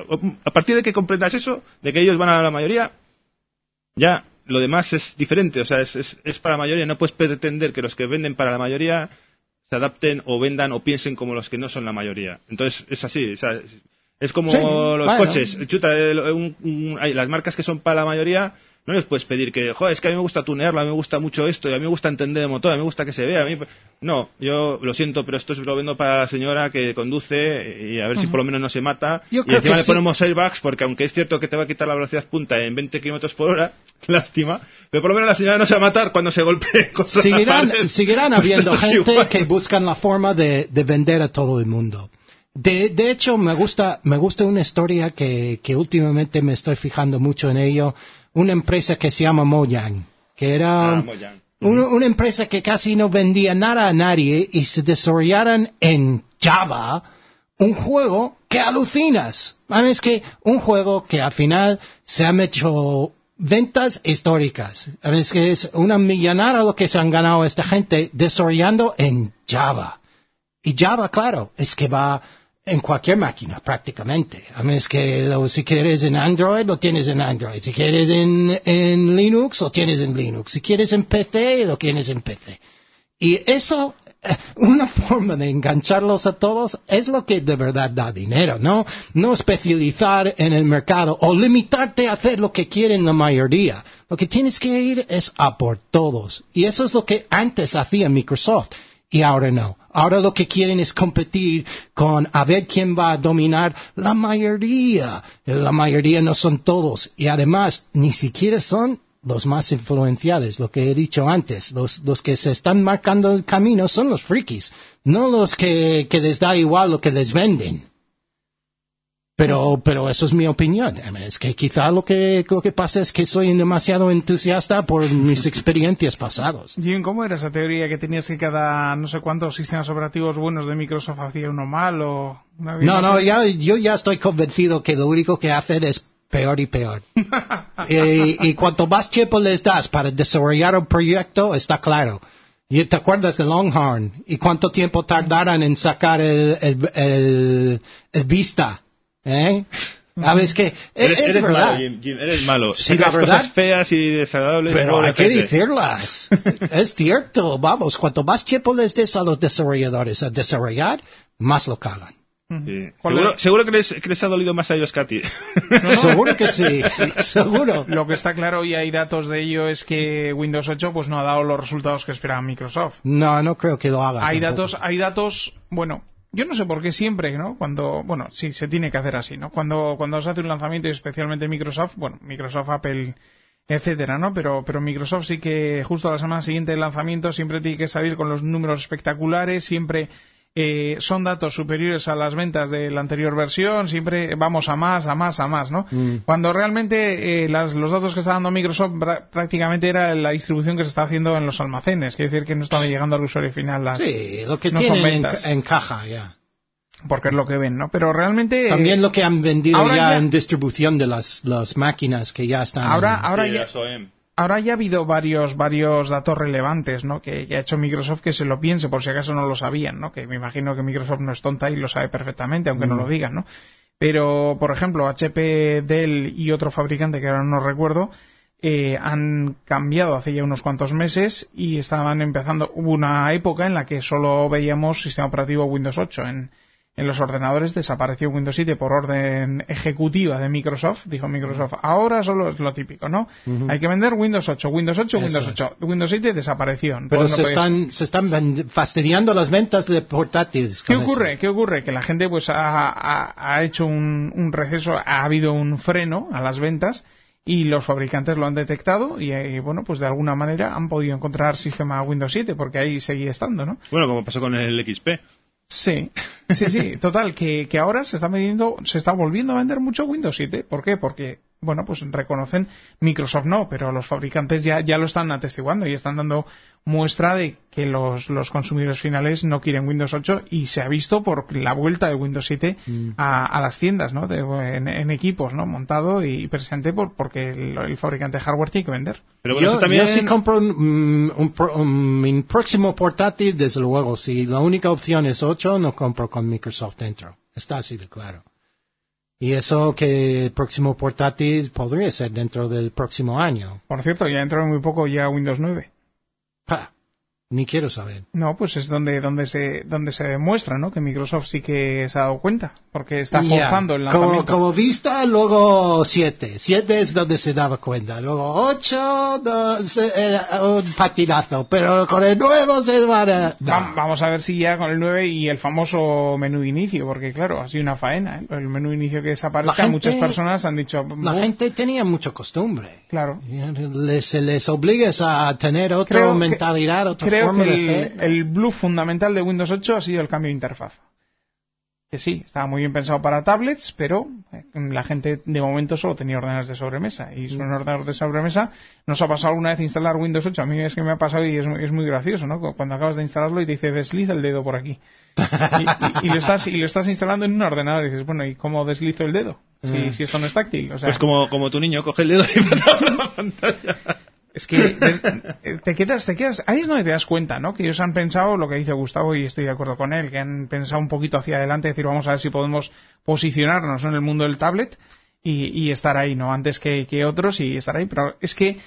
a partir de que comprendas eso, de que ellos van a la mayoría, ya lo demás es diferente. O sea, es, es, es para la mayoría. No puedes pretender que los que venden para la mayoría se adapten o vendan o piensen como los que no son la mayoría. Entonces, es así. O sea, es, es como Sí, los bueno. coches. Chuta, el- un- un- hay las marcas que son para la mayoría. No les puedes pedir que, joder, es que a mí me gusta tunearlo, a mí me gusta mucho esto, y a mí me gusta entender de motor, a mí me gusta que se vea. A mí... No, yo lo siento, pero esto es lo vendo para la señora que conduce y a ver si por lo menos no se mata. Yo Y creo encima que le sí. ponemos airbags, porque aunque es cierto que te va a quitar la velocidad punta en veinte kilómetros por hora, lástima, pero por lo menos la señora no se va a matar cuando se golpee contra Seguirán, la pared. seguirán Pues habiendo esto es gente igual. que buscan la forma de, de vender a todo el mundo. De, de hecho, me gusta, me gusta una historia que, que últimamente me estoy fijando mucho en ello. Una empresa que se llama Mojang, que era Ah, Mojang. una, una empresa que casi no vendía nada a nadie y se desarrollaron en Java un juego que alucinas. Es que un juego que al final se han hecho ventas históricas. Es que es una millonada lo que se han ganado esta gente desarrollando en Java. Y Java, claro, es que va en cualquier máquina prácticamente. A menos que lo, si quieres en Android, lo tienes en Android. Si quieres en, en Linux, lo tienes en Linux. Si quieres en P C, lo tienes en P C. Y eso, eh, una forma de engancharlos a todos es lo que de verdad da dinero, ¿no? No especializar en el mercado o limitarte a hacer lo que quieren la mayoría. Lo que tienes que ir es a por todos. Y eso es lo que antes hacía Microsoft. Y ahora no. Ahora lo que quieren es competir con a ver quién va a dominar la mayoría. La mayoría no son todos. Y además, ni siquiera son los más influenciales, lo que he dicho antes. Los, los que se están marcando el camino son los frikis, no los que, que les da igual lo que les venden. Pero, pero eso es mi opinión. Es que quizá lo que, lo que pasa es que soy demasiado entusiasta por mis experiencias pasadas. Jim, ¿cómo era esa teoría que tenías que cada no sé cuántos sistemas operativos buenos de Microsoft hacía uno mal o...? No, no, ya, yo ya estoy convencido que lo único que hacen es peor y peor. y, y cuanto más tiempo les das para desarrollar un proyecto, está claro. ¿Y te acuerdas de Longhorn? ¿Y cuánto tiempo tardaron en sacar el, el, el, el Vista? ¿Eh? ¿Sabes qué? Eres, es eres verdad. malo, Jim, Jim, eres malo. Sí, Sacas la verdad. cosas feas y desagradables. Pero hay que gente. decirlas. Es cierto, vamos, cuanto más tiempo les des a los desarrolladores a desarrollar, más lo cagan. Sí. Seguro, seguro que, les, que les ha dolido más a ellos que a ti. No, seguro que sí, seguro. Lo que está claro, y hay datos de ello, es que Windows ocho pues no ha dado los resultados que esperaba Microsoft. No, no creo que lo haga. Hay tampoco. datos, hay datos, bueno, yo no sé por qué siempre, ¿no? Cuando, bueno, sí, se tiene que hacer así, ¿no? Cuando, cuando se hace un lanzamiento, y especialmente Microsoft, bueno, Microsoft, Apple, etcétera, ¿no? Pero, pero Microsoft sí que justo a la semana siguiente del lanzamiento siempre tiene que salir con los números espectaculares, siempre eh, son datos superiores a las ventas de la anterior versión, siempre vamos a más, a más, a más, ¿no? Mm. Cuando realmente eh, las, los datos que está dando Microsoft prácticamente era la distribución que se está haciendo en los almacenes, quiere decir que no estaba llegando al usuario final las sí, lo que no tienen son ventas. En, en caja, ya. Yeah. Porque es lo que ven, ¿no? Pero realmente... También eh, lo que han vendido ya, ya en distribución de las, las máquinas que ya están... Ahora, en... ahora sí, ya... O E M. Ahora ya ha habido varios varios datos relevantes, ¿no? Que, que ha hecho Microsoft que se lo piense, por si acaso no lo sabían, ¿no? Que me imagino que Microsoft no es tonta y lo sabe perfectamente, aunque mm. no lo digan, ¿no? Pero, por ejemplo, H P, Dell y otro fabricante que ahora no recuerdo, eh, han cambiado hace ya unos cuantos meses y estaban empezando... Hubo una época en la que solo veíamos sistema operativo Windows ocho en... En los ordenadores desapareció Windows siete por orden ejecutiva de Microsoft. Dijo Microsoft, ahora solo es lo típico, ¿no? Uh-huh. Hay que vender Windows ocho, Windows ocho, Eso Windows ocho. Es. Windows siete desapareció. Pero pues se, no están, se están fastidiando las ventas de portátiles. ¿Qué ocurre? Eso. ¿Qué ocurre? Que la gente pues ha, ha, ha hecho un, un receso, ha habido un freno a las ventas y los fabricantes lo han detectado y, y bueno, pues de alguna manera han podido encontrar sistema Windows siete porque ahí seguía estando, ¿no? Bueno, como pasó con el X P. Sí, sí, sí, total, que, que ahora se está vendiendo, se está volviendo a vender mucho Windows siete. ¿Por qué? Porque, bueno, pues reconocen, Microsoft no, pero los fabricantes ya, ya lo están atestiguando y están dando muestra de que los, los consumidores finales no quieren Windows ocho y se ha visto por la vuelta de Windows siete mm. a, a las tiendas, ¿no? De, en, en equipos, ¿no? Montado y presente por, porque el, el fabricante de hardware tiene que vender. Pero bueno, yo, también... yo si compro un, un, un, un próximo portátil, desde luego, si la única opción es ocho, no compro con Microsoft dentro. Está así de claro. Y eso que el próximo portátil podría ser dentro del próximo año. Por cierto, ya entró muy poco ya Windows nueve. Pa, ni quiero saber. No, pues es donde donde se donde se demuestra, ¿no? Que Microsoft sí que se ha dado cuenta, porque está forzando yeah. el lanzamiento. Como, como Vista, luego siete. siete es donde se daba cuenta. Luego ocho, dos, eh, un patinazo. Pero con el nuevo se van a... No. Va, vamos a ver si ya con el nueve y el famoso menú inicio, porque claro, ha sido una faena, ¿eh? El menú inicio que desaparezca, gente, muchas personas han dicho... La gente tenía mucha costumbre. Claro. Les, les obligas a tener otra creo mentalidad, que, otra creo forma que de el, hacer. El bluff fundamental de Windows ocho ha sido el cambio de interfaz. Que sí, estaba muy bien pensado para tablets, pero la gente de momento solo tenía ordenadores de sobremesa. Y son ordenadores de sobremesa. ¿Nos ha pasado alguna vez instalar Windows ocho? A mí es que me ha pasado y es, es muy gracioso, ¿no? Cuando acabas de instalarlo y te dice desliza el dedo por aquí. Y, y, y, lo, estás, y lo estás instalando en un ordenador y dices, bueno, ¿y cómo deslizo el dedo? Si, mm. si esto no es táctil. O sea, pues como, como tu niño, coge el dedo y mata por la pantalla. Es que te quedas, te quedas, ahí es donde te das cuenta, ¿no? Que ellos han pensado lo que dice Gustavo y estoy de acuerdo con él, que han pensado un poquito hacia adelante, decir, vamos a ver si podemos posicionarnos en el mundo del tablet y, y estar ahí, ¿no? Antes que, que otros y estar ahí, pero es que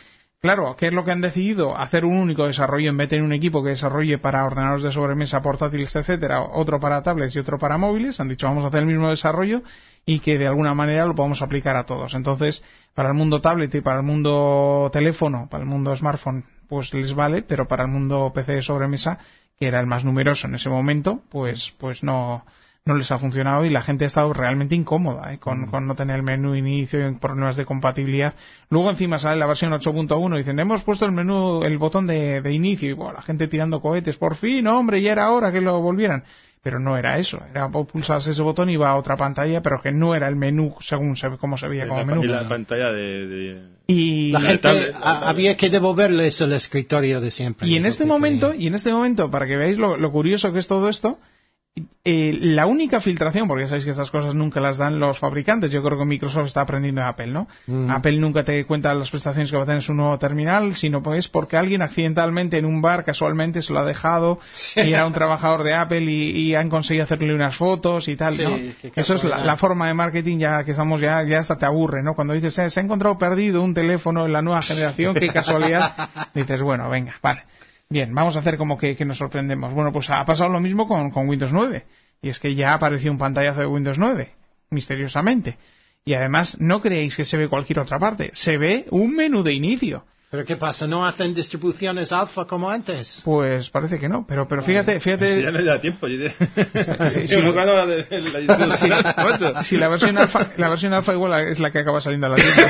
Claro, ¿qué es lo que han decidido? Hacer un único desarrollo en vez de tener un equipo que desarrolle para ordenadores de sobremesa, portátiles, etcétera, otro para tablets y otro para móviles. Han dicho, vamos a hacer el mismo desarrollo y que de alguna manera lo podamos aplicar a todos. Entonces, para el mundo tablet y para el mundo teléfono, para el mundo smartphone, pues les vale, pero para el mundo P C de sobremesa, que era el más numeroso en ese momento, pues, pues no... no les ha funcionado y la gente ha estado realmente incómoda ¿eh? con, mm. con no tener el menú inicio y problemas de compatibilidad. Luego encima sale la versión ocho punto uno y dicen, hemos puesto el menú, el botón de, de inicio y bueno, la gente tirando cohetes, por fin, hombre, ya era hora que lo volvieran. Pero no era eso, era pulsas ese botón y iba a otra pantalla, pero que no era el menú según se, como se veía como la, menú. Y la pantalla de... de... Y la gente tablet, a, había que devolverles el escritorio de siempre. Y en este momento, quería. y en este momento, para que veáis lo, lo curioso que es todo esto, Eh, la única filtración, porque sabéis que estas cosas nunca las dan los fabricantes, yo creo que Microsoft está aprendiendo de Apple, ¿no? Mm. Apple nunca te cuenta las prestaciones que va a tener su nuevo terminal, sino pues porque alguien accidentalmente en un bar casualmente se lo ha dejado y era un trabajador de Apple y, y han conseguido hacerle unas fotos y tal, sí, ¿no? Eso es la, la forma de marketing ya que estamos ya, ya hasta te aburre, ¿no? Cuando dices, eh, se ha encontrado perdido un teléfono en la nueva generación, qué casualidad, dices, bueno, venga, vale. Bien, vamos a hacer como que, que nos sorprendemos. Bueno, pues ha pasado lo mismo con, con Windows nueve. Y es que ya apareció un pantallazo de Windows nueve, misteriosamente. Y además, no creéis que se ve cualquier otra parte. Se ve un menú de inicio. ¿Pero qué pasa? ¿No hacen distribuciones alfa como antes? Pues parece que no. Pero pero fíjate... fíjate ya no da tiempo. Yo te... sí, sí, lo... la de, la sí, sí, la versión alfa la versión alfa igual es la que acaba saliendo a la tienda. O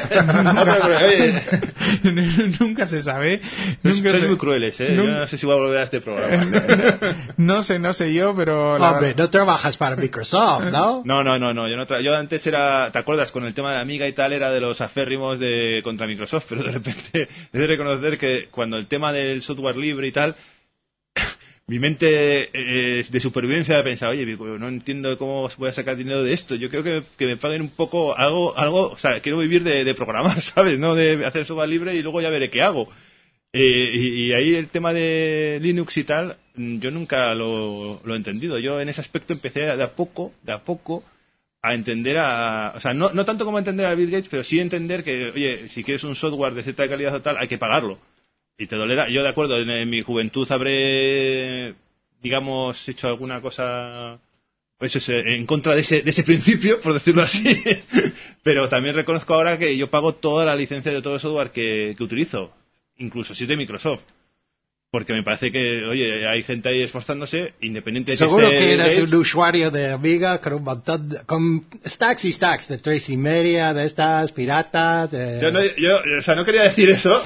sea, nunca, nunca se sabe. Nunca Sois se... muy crueles, ¿eh? Nunca... Yo no sé si voy a volver a este programa. no sé, no sé yo, pero... La Hombre, verdad... no trabajas para Microsoft, ¿no? No, no, no. no. Yo, no tra... yo antes era... ¿Te acuerdas? Con el tema de la Amiga y tal, era de los aférrimos de contra Microsoft, pero de repente he de reconocer que cuando el tema del software libre y tal, mi mente eh, de supervivencia pensaba, oye, no entiendo cómo voy a sacar dinero de esto. Yo creo que, que me paguen un poco algo, algo, o sea, quiero vivir de, de programar, ¿sabes? No de hacer software libre y luego ya veré qué hago. Eh, y, y ahí el tema de Linux y tal, yo nunca lo, lo he entendido. Yo en ese aspecto empecé de a poco, de a poco, a entender a... O sea, no, no tanto como entender a Bill Gates, pero sí entender que, oye, si quieres un software de cierta calidad o tal, hay que pagarlo. Y te dolerá. Yo, de acuerdo, en, en mi juventud habré, digamos, hecho alguna cosa, pues eso, en contra de ese, de ese principio, por decirlo así. Pero también reconozco ahora que yo pago toda la licencia de todo el software que, que utilizo, incluso si es de Microsoft. Porque me parece que, oye, hay gente ahí esforzándose, independiente de que Seguro que eres Gates. un usuario de Amiga con un montón de, con stacks y stacks de tres y media, de estas piratas. De... Yo, no, yo, o sea, no quería decir eso.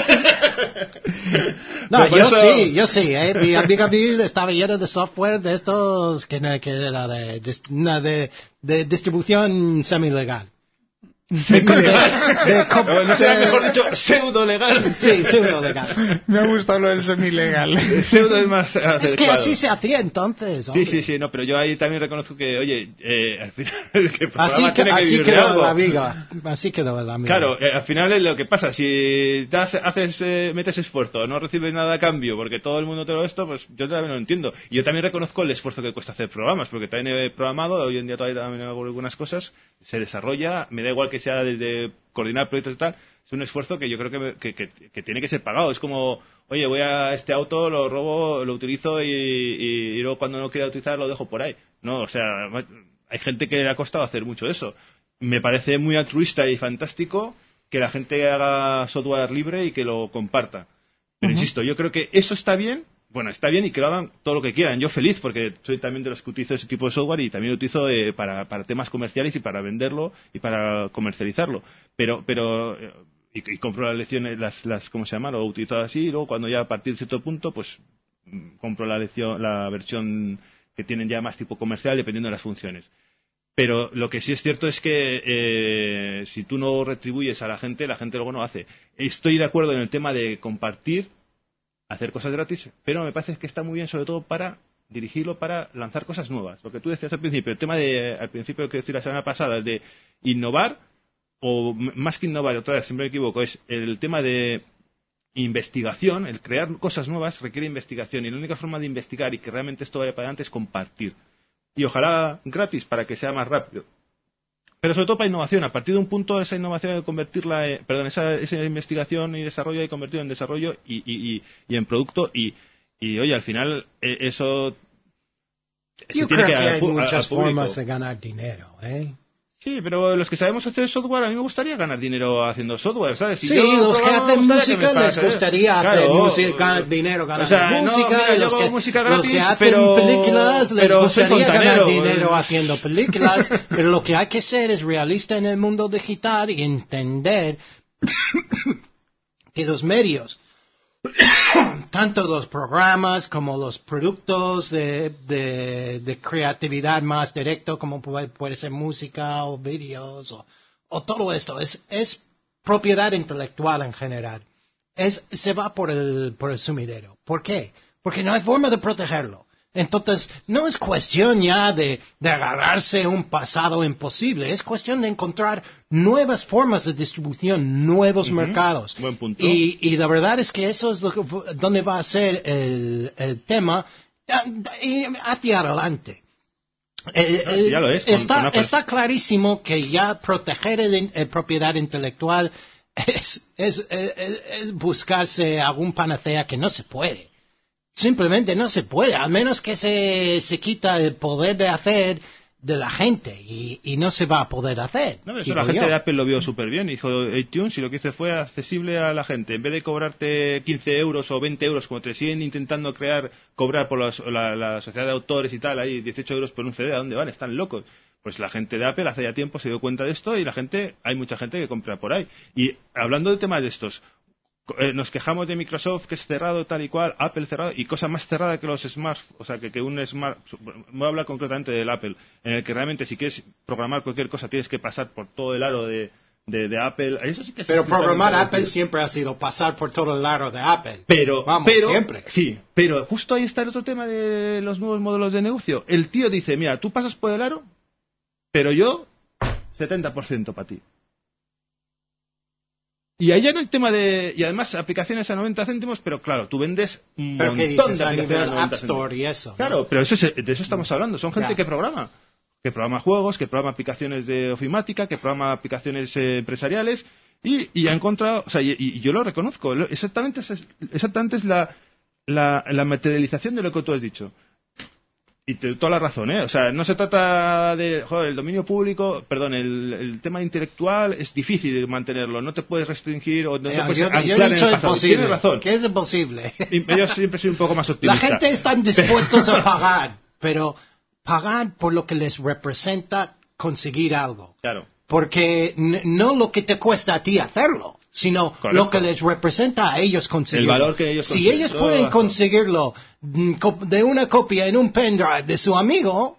no, yo eso... sí, yo sí, ¿eh? Mi Amiga mil estaba lleno de software de estos que, que era de, de, de, de distribución semi-legal. De, de, de, no, no será mejor dicho pseudo legal. Sí, pseudo legal. Me ha gustado lo del semi legal. Pseudo es más adecuado. Es que así se hacía entonces. Hombre. Sí, sí, sí, no, pero yo ahí también reconozco que, oye, eh, al final el que así que, tiene que así vivir de quedó algo. La amiga. Así quedó la amiga. Claro, eh, al final es lo que pasa. Si das, haces, eh, metes esfuerzo, no recibes nada a cambio, porque todo el mundo te lo esto, pues yo también lo entiendo. Y yo también reconozco el esfuerzo que cuesta hacer programas, porque también he programado, hoy en día todavía también hago algunas cosas, se desarrolla, me da igual que sea desde coordinar proyectos y tal, es un esfuerzo que yo creo que, que, que, que tiene que ser pagado. Es como, oye, voy a este auto, lo robo, lo utilizo y, y, y luego cuando no quiera utilizar lo dejo por ahí. No, o sea, hay gente que le ha costado hacer mucho eso. Me parece muy altruista y fantástico que la gente haga software libre y que lo comparta. Pero uh-huh. insisto, yo creo que eso está bien. Bueno, está bien y que lo hagan todo lo que quieran. Yo feliz porque soy también de los que utilizo ese tipo de software y también lo utilizo eh, para, para temas comerciales y para venderlo y para comercializarlo. Pero, pero y, y compro las lecciones, las, las, ¿cómo se llama? Lo utilizo así y luego cuando ya a partir de cierto punto, pues compro la lección, la versión que tienen ya más tipo comercial dependiendo de las funciones. Pero lo que sí es cierto es que eh, si tú no retribuyes a la gente, la gente luego no hace. Estoy de acuerdo en el tema de compartir, hacer cosas gratis, pero me parece que está muy bien sobre todo para dirigirlo para lanzar cosas nuevas. Lo que tú decías al principio, el tema de, al principio que decía la semana pasada, el de innovar, o más que innovar, otra vez siempre me equivoco, es el tema de investigación, el crear cosas nuevas requiere investigación y la única forma de investigar y que realmente esto vaya para adelante es compartir. Y ojalá gratis para que sea más rápido. Pero sobre todo para innovación. A partir de un punto, esa innovación hay que convertirla, eh, perdón, esa, esa investigación y desarrollo hay que convertirla en desarrollo y, y, y, y en producto. Y, y, oye, al final, eh, eso... Yo creo que, que hay muchas formas de ganar dinero, ¿eh? Sí, pero los que sabemos hacer software, a mí me gustaría ganar dinero haciendo software, ¿sabes? Si sí, yo los que hacen música que les gustaría hacer claro, música, ganar dinero ganando o sea, música. No, mira, los, que, música gratis, los que hacen pero, películas les pero gustaría ganar dinero pues. haciendo películas. Pero lo que hay que ser es realista en el mundo digital y entender que los medios, tanto los programas como los productos de, de, de creatividad más directo, como puede, puede ser música o vídeos o, o todo esto, es, es propiedad intelectual en general. Es, se va por el, por el sumidero. ¿Por qué? Porque no hay forma de protegerlo. Entonces, no es cuestión ya de, de agarrarse un pasado imposible, es cuestión de encontrar nuevas formas de distribución, nuevos uh-huh. mercados. Buen punto. Y, y la verdad es que eso es lo que, donde va a ser el, el tema hacia adelante. El, el, ya lo es, con, está, con está clarísimo que ya proteger el, el propiedad intelectual es, es, es, es buscarse algún panacea que no se puede. Simplemente no se puede, al menos que se, se quita el poder de hacer de la gente y, y no se va a poder hacer. No, eso la gente yo. de Apple lo vio súper bien. Dijo iTunes y lo que hizo fue accesible a la gente. En vez de cobrarte quince euros o veinte euros, como te siguen intentando crear, cobrar por los, la, la sociedad de autores y tal, ahí dieciocho euros por un C D, ¿a dónde van? Están locos. Pues la gente de Apple hace ya tiempo se dio cuenta de esto y la gente, hay mucha gente que compra por ahí. Y hablando de temas de estos, Eh, nos quejamos de Microsoft que es cerrado tal y cual, Apple cerrado y cosa más cerrada que los smarts, o sea que, que un smart, voy a hablar concretamente del Apple, en el que realmente si quieres programar cualquier cosa tienes que pasar por todo el aro de, de, de Apple. Eso sí que pero programar Apple siempre ha sido pasar por todo el aro de Apple. Pero, Vamos, pero, siempre. Sí, pero justo ahí está el otro tema de los nuevos modelos de negocio. El tío dice, mira, tú pasas por el aro, pero yo setenta por ciento para ti. Y ahí ya no hay tema de... Y además, aplicaciones a noventa céntimos, pero claro, tú vendes un pero montón dices, de aplicaciones a App Store y eso. Claro, ¿no? Pero eso es, de eso estamos hablando. Son gente ya. que programa. Que programa juegos, que programa aplicaciones de ofimática, que programa aplicaciones eh, empresariales. Y, y ha encontrado... O sea, y, y yo lo reconozco. Exactamente es, exactamente es la, la, la materialización de lo que tú has dicho. Y te doy toda la razón, ¿eh? O sea, no se trata de... Joder, el dominio público... Perdón, el, el tema intelectual es difícil mantenerlo. No te puedes restringir o no te eh, puedes yo, anclar yo he dicho en el pasado. imposible. Tienes razón. ¿Qué es imposible? Y yo siempre soy un poco más optimista. La gente está dispuestos a pagar, pero pagar por lo que les representa conseguir algo. Claro. Porque n- no lo que te cuesta a ti hacerlo, sino Correcto. lo que les representa a ellos conseguirlo. El valor que ellos si consiguen. ellos pueden Oh, conseguirlo de una copia en un pendrive de su amigo,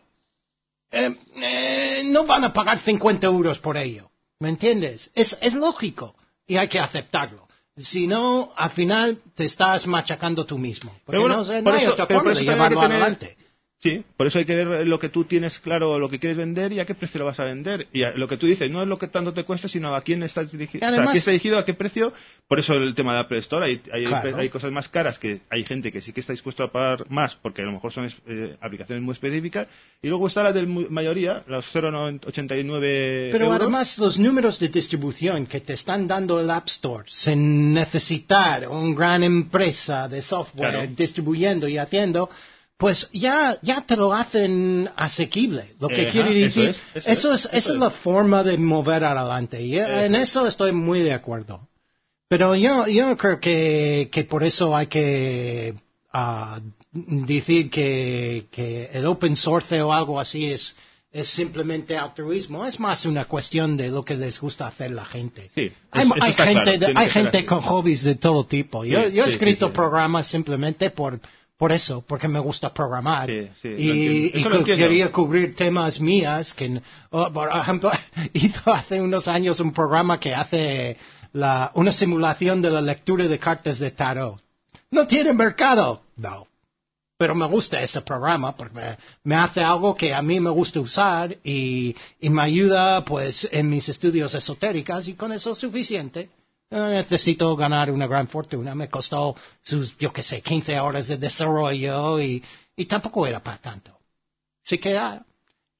eh, eh, no van a pagar cincuenta euros por ello. ¿Me entiendes? Es, es lógico y hay que aceptarlo. Si no, al final te estás machacando tú mismo. Porque bueno, no, sé, por no hay eso- otra pero forma por de eso también hay llevarlo que tener- adelante. Sí, por eso hay que ver lo que tú tienes claro, lo que quieres vender y a qué precio lo vas a vender. Y a- lo que tú dices, no es lo que tanto te cuesta, sino a quién estás dirigido, Además- o sea, a quién está dirigido, a qué precio. Por eso el tema de Apple Store, hay, hay, Claro. hay cosas más caras que hay gente que sí que está dispuesto a pagar más porque a lo mejor son eh, aplicaciones muy específicas. Y luego está la de mayoría, los cero coma ochenta y nueve Pero euros. además los números de distribución que te están dando el App Store sin necesitar una gran empresa de software Claro. distribuyendo y haciendo, pues ya, ya te lo hacen asequible. Lo que Eh, quiere ajá, decir, eso es, eso eso es, es, eso esa es es. la forma de mover adelante. Y Eso en es. eso estoy muy de acuerdo. Pero yo, yo creo que, que por eso hay que ah, decir que, que el open source o algo así es, es simplemente altruismo. Es más una cuestión de lo que les gusta hacer la gente. Sí, hay eso hay está gente, claro, de- tiene hay que ser gente así. con hobbies de todo tipo. Yo, Sí, yo he sí, escrito sí, sí. programas simplemente por, por eso, porque me gusta programar. Sí, sí, lo y entiendo. y Eso lo cu- entiendo. quería cubrir temas mías. Que, oh, por ejemplo, hizo hace unos años un programa que hace la, una simulación de la lectura de cartas de tarot. ¿No tiene mercado? No. Pero me gusta ese programa porque me, me hace algo que a mí me gusta usar y, y me ayuda pues en mis estudios esotéricos y con eso es suficiente. No necesito ganar una gran fortuna. Me costó sus, yo qué sé, quince horas de desarrollo y, y tampoco era para tanto. Así que, ah,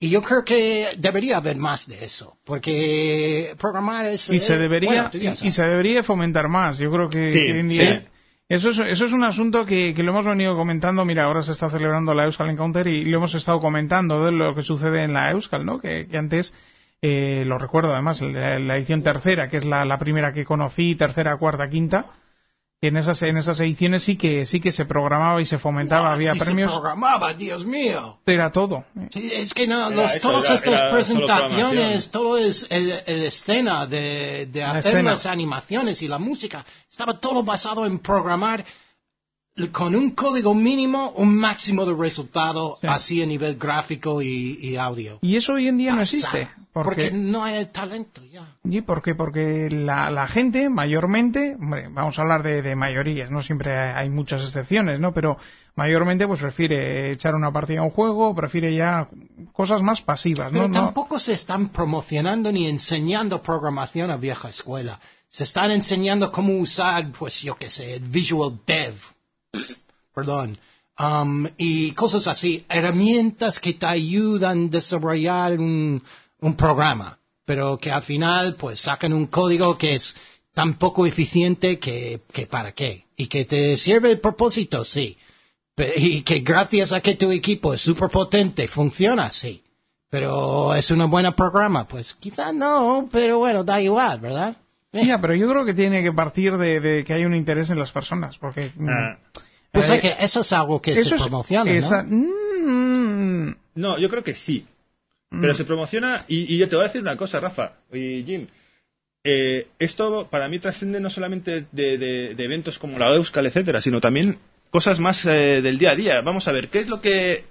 Y yo creo que debería haber más de eso, porque programar es... Y se eh, debería bueno, y, y se debería fomentar más. Yo creo que, Sí, que hoy en día... sí. Eso es, eso es un asunto que, que lo hemos venido comentando. Mira, ahora se está celebrando la Euskal Encounter y lo hemos estado comentando de lo que sucede en la Euskal, ¿no? Que, que antes, eh, lo recuerdo además, la, la edición tercera, que es la, la primera que conocí, tercera, cuarta, quinta, que en esas, en esas ediciones sí que, sí que se programaba y se fomentaba, Wow, había sí premios. se programaba, Dios mío. Era todo. Sí, es que no, Era los, eso, todas era- estas era solo presentaciones, programación. todo es el, el escena de, de La hacer escena. las animaciones y la música, estaba todo basado en programar con un código mínimo, un máximo de resultado, Sí. así a nivel gráfico y, y audio. Y eso hoy en día no Pasa, existe. Porque, Porque, no hay talento ya. ¿Y por qué? Porque la, la gente, mayormente, hombre, vamos a hablar de, de mayorías, no siempre hay, hay muchas excepciones, ¿no? Pero mayormente, pues prefiere echar una partida a un juego, prefiere ya cosas más pasivas, Pero ¿no? No- tampoco se están promocionando ni enseñando programación a vieja escuela. Se están enseñando cómo usar, pues yo qué sé, el Visual Dev. Perdón. Um, y cosas así. Herramientas que te ayudan a desarrollar un, un programa. Pero que al final, pues sacan un código que es tan poco eficiente que, que para qué. Y que te sirve el propósito, sí. Pe- Y que gracias a que tu equipo es súper potente, funciona, sí. Pero es un buen programa, pues quizás no, pero bueno, da igual, ¿verdad? Eh, Ya, pero yo creo que tiene que partir de, de que hay un interés en las personas, porque... mm, Ah. pues eh, hay que, eso es algo que eso se es- promociona, esa- ¿no? mm, No, yo creo que sí. Pero se promociona, y, y yo te voy a decir una cosa, Rafa y Jim. Eh, esto para mí trasciende no solamente de, de- de eventos como la Euskal, etcétera, sino también cosas más eh, del día a día. Vamos a ver, ¿qué es lo que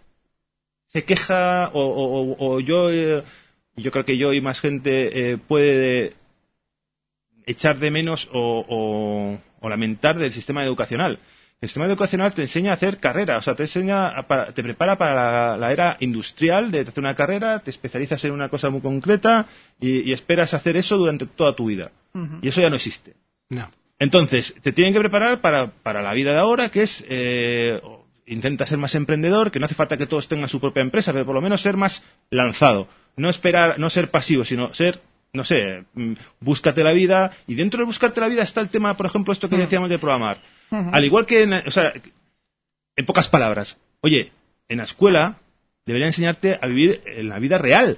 se queja o, o- o- o yo, eh, yo creo que yo y más gente eh, puede echar de menos o, o- o lamentar del sistema educacional? El sistema educacional te enseña a hacer carrera, o sea, te enseña, a- para- te prepara para la, la era industrial de hacer una carrera, te especializas en una cosa muy concreta y, y esperas hacer eso durante toda tu vida. Ujú. Y eso ya no existe. No. Entonces, te tienen que preparar para, para la vida de ahora, que es, eh, intenta ser más emprendedor, que no hace falta que todos tengan su propia empresa, pero por lo menos ser más lanzado. No esperar, no ser pasivo, sino ser, no sé, mm, búscate la vida, y dentro de buscarte la vida está el tema, por ejemplo, esto que decíamos de programar. Ujú. Al igual que, en, o sea, en pocas palabras, oye, en la escuela debería enseñarte a vivir en la vida real.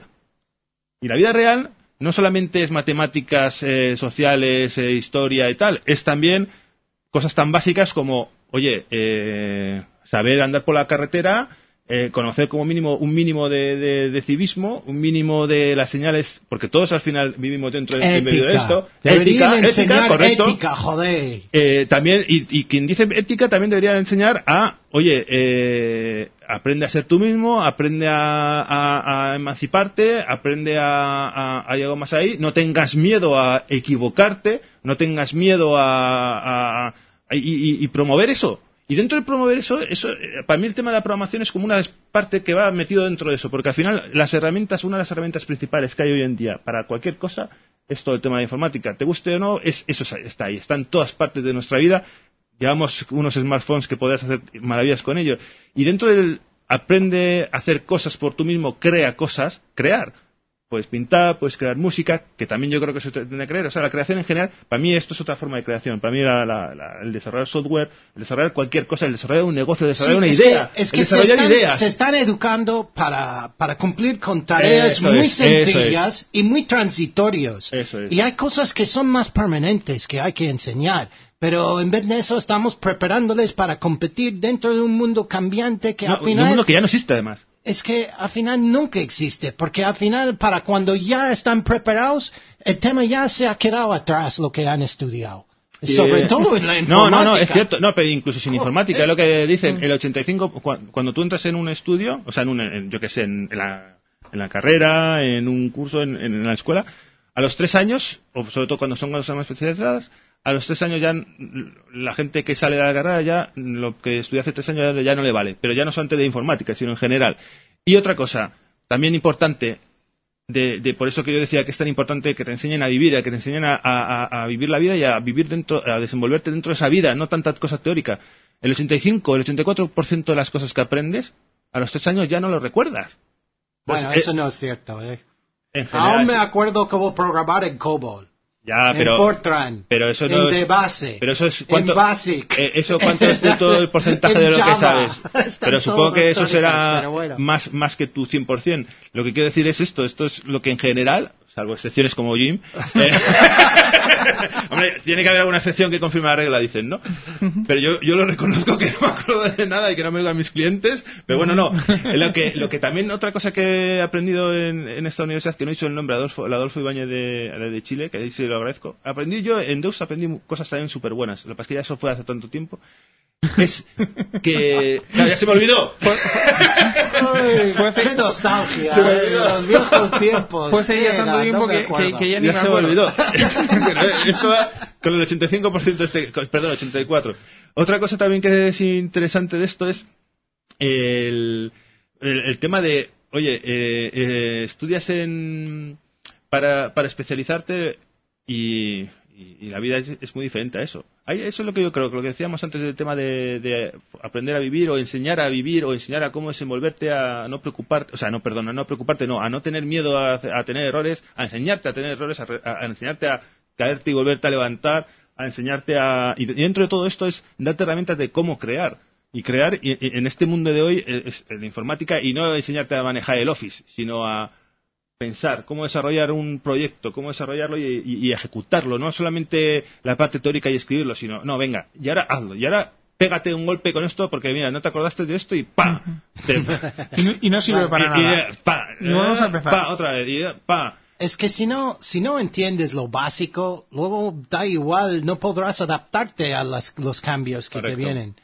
Y la vida real no solamente es matemáticas, eh, sociales, eh, historia y tal, es también cosas tan básicas como, oye, eh, saber andar por la carretera, eh, conocer como mínimo un mínimo de, de- de civismo, un mínimo de las señales, porque todos al final vivimos dentro de, en medio de esto. Deberían Ética, enseñar ética, correcto. ética, joder. Eh, también, y, y quien dice ética también debería enseñar a, oye, eh, aprende a ser tú mismo, aprende a, a- a emanciparte, aprende a, a, a llegar más ahí, no tengas miedo a equivocarte, no tengas miedo a, a- a- y, y- y promover eso. Y dentro de promover eso, eso, eh, para mí el tema de la programación es como una parte que va metido dentro de eso, porque al final las herramientas, una de las herramientas principales que hay hoy en día para cualquier cosa es todo el tema de informática. Te guste o no, es, eso está ahí, está en todas partes de nuestra vida. Llevamos unos smartphones que podrás hacer maravillas con ellos. Y dentro del aprende a hacer cosas por tú mismo, crea cosas, crear. Puedes pintar, puedes crear música, que también yo creo que eso te tiene que creer. O sea, la creación en general, para mí esto es otra forma de creación. Para mí la- la- la- el desarrollar software, el desarrollar cualquier cosa, el desarrollar un negocio, el desarrollar Sí, una es idea, que, es el que se, desarrollar están, ideas. se están educando para, para cumplir con tareas Eso muy es, eso sencillas y muy transitorios. Eso es. Y hay cosas que son más permanentes que hay que enseñar. Pero en vez de eso estamos preparándoles para competir dentro de un mundo cambiante que No, al un final... mundo que ya no existe además. Es que al final nunca existe, porque al final para cuando ya están preparados, el tema ya se ha quedado atrás lo que han estudiado. Sobre Eh, todo en la No, informática. no, no, es cierto. No, pero incluso sin Oh, informática, eh. es lo que dicen. El ochenta y cinco, cua- cuando tú entras en un estudio, o sea, en un, en- yo qué sé, en, en la, en la carrera, en un curso, en, en la escuela, a los tres años, o sobre todo cuando son cosas más especializadas, a los tres años ya n- la gente que sale de la carrera ya lo que estudió hace tres años ya, ya no le vale, pero ya no solamente de informática, sino en general. Y otra cosa, también importante, de, de por eso que yo decía que es tan importante que te enseñen a vivir, a que te enseñen a, a- a vivir la vida y a vivir dentro, a desenvolverte dentro de esa vida, no tanta cosa teórica. El ochenta y cinco, el ochenta y cuatro por ciento de las cosas que aprendes, a los tres años ya no lo recuerdas. Pues, bueno, eh, eso no es cierto, ¿eh? En general, Aún me acuerdo cómo programar en COBOL. ya, en pero, Fortran. pero eso en no es, de base. pero eso es cuánto, en Basic. eh, eso cuánto es de todo el porcentaje en de lo Java. que sabes. Están Pero supongo todos que eso históricos, será pero bueno. más, más que tu cien por ciento. Lo que quiero decir es esto, esto es lo que en general, salvo excepciones como Jim, eh, hombre, tiene que haber alguna excepción que confirme la regla, dicen, ¿no? Pero yo, yo lo reconozco que no me acuerdo de nada y que no me oigo a mis clientes, pero bueno, no. Lo que, lo que también, otra cosa que he aprendido en, en esta universidad, que no he dicho el nombre, Adolfo, el Adolfo Ibáñez de, de Chile, que ahí sí lo agradezco, aprendí yo, en Deus aprendí cosas también súper buenas, lo que pasa es que ya eso fue hace tanto tiempo, es que... Claro, ya se me olvidó. Ay, Fue hace- qué nostalgia. Se me eh, olvidó. Los viejos tiempos. Fue hace ya Venga, tanto tiempo no me que, que, acuerdo. que ya ni me Ya se me acuerdo. olvidó. Pero, eh, Esto va con el ochenta y cinco por ciento este, con- perdón, ochenta y cuatro. Otra cosa también que es interesante de esto es el, el, el tema de, oye, eh, eh, estudias en para, para especializarte y, y, y la vida es, es muy diferente a eso. Ahí, eso es lo que yo creo, que lo que decíamos antes del tema de, de aprender a vivir o enseñar a vivir o enseñar a cómo desenvolverte, a no preocuparte, o sea, no, perdón, a no preocuparte, no, a no tener miedo a, a tener errores, a enseñarte a tener errores, a, re- a enseñarte a caerte y volverte a levantar, a enseñarte a... Y dentro de todo esto es darte herramientas de cómo crear. Y crear y, y en este mundo de hoy es, es la informática, y no enseñarte a manejar el Office, sino a pensar cómo desarrollar un proyecto, cómo desarrollarlo y, y- y ejecutarlo. No solamente la parte teórica y escribirlo, sino, no, venga, y ahora hazlo, y ahora pégate un golpe con esto porque, mira, no te acordaste de esto y ¡pa! Te- Y no, y no sirve para y- y- nada. pa, Y volvemos a eh, empezar. pa, otra vez, y, pa. Es que si no, si no entiendes lo básico, luego da igual, no podrás adaptarte a las- los cambios que Correcto. te vienen.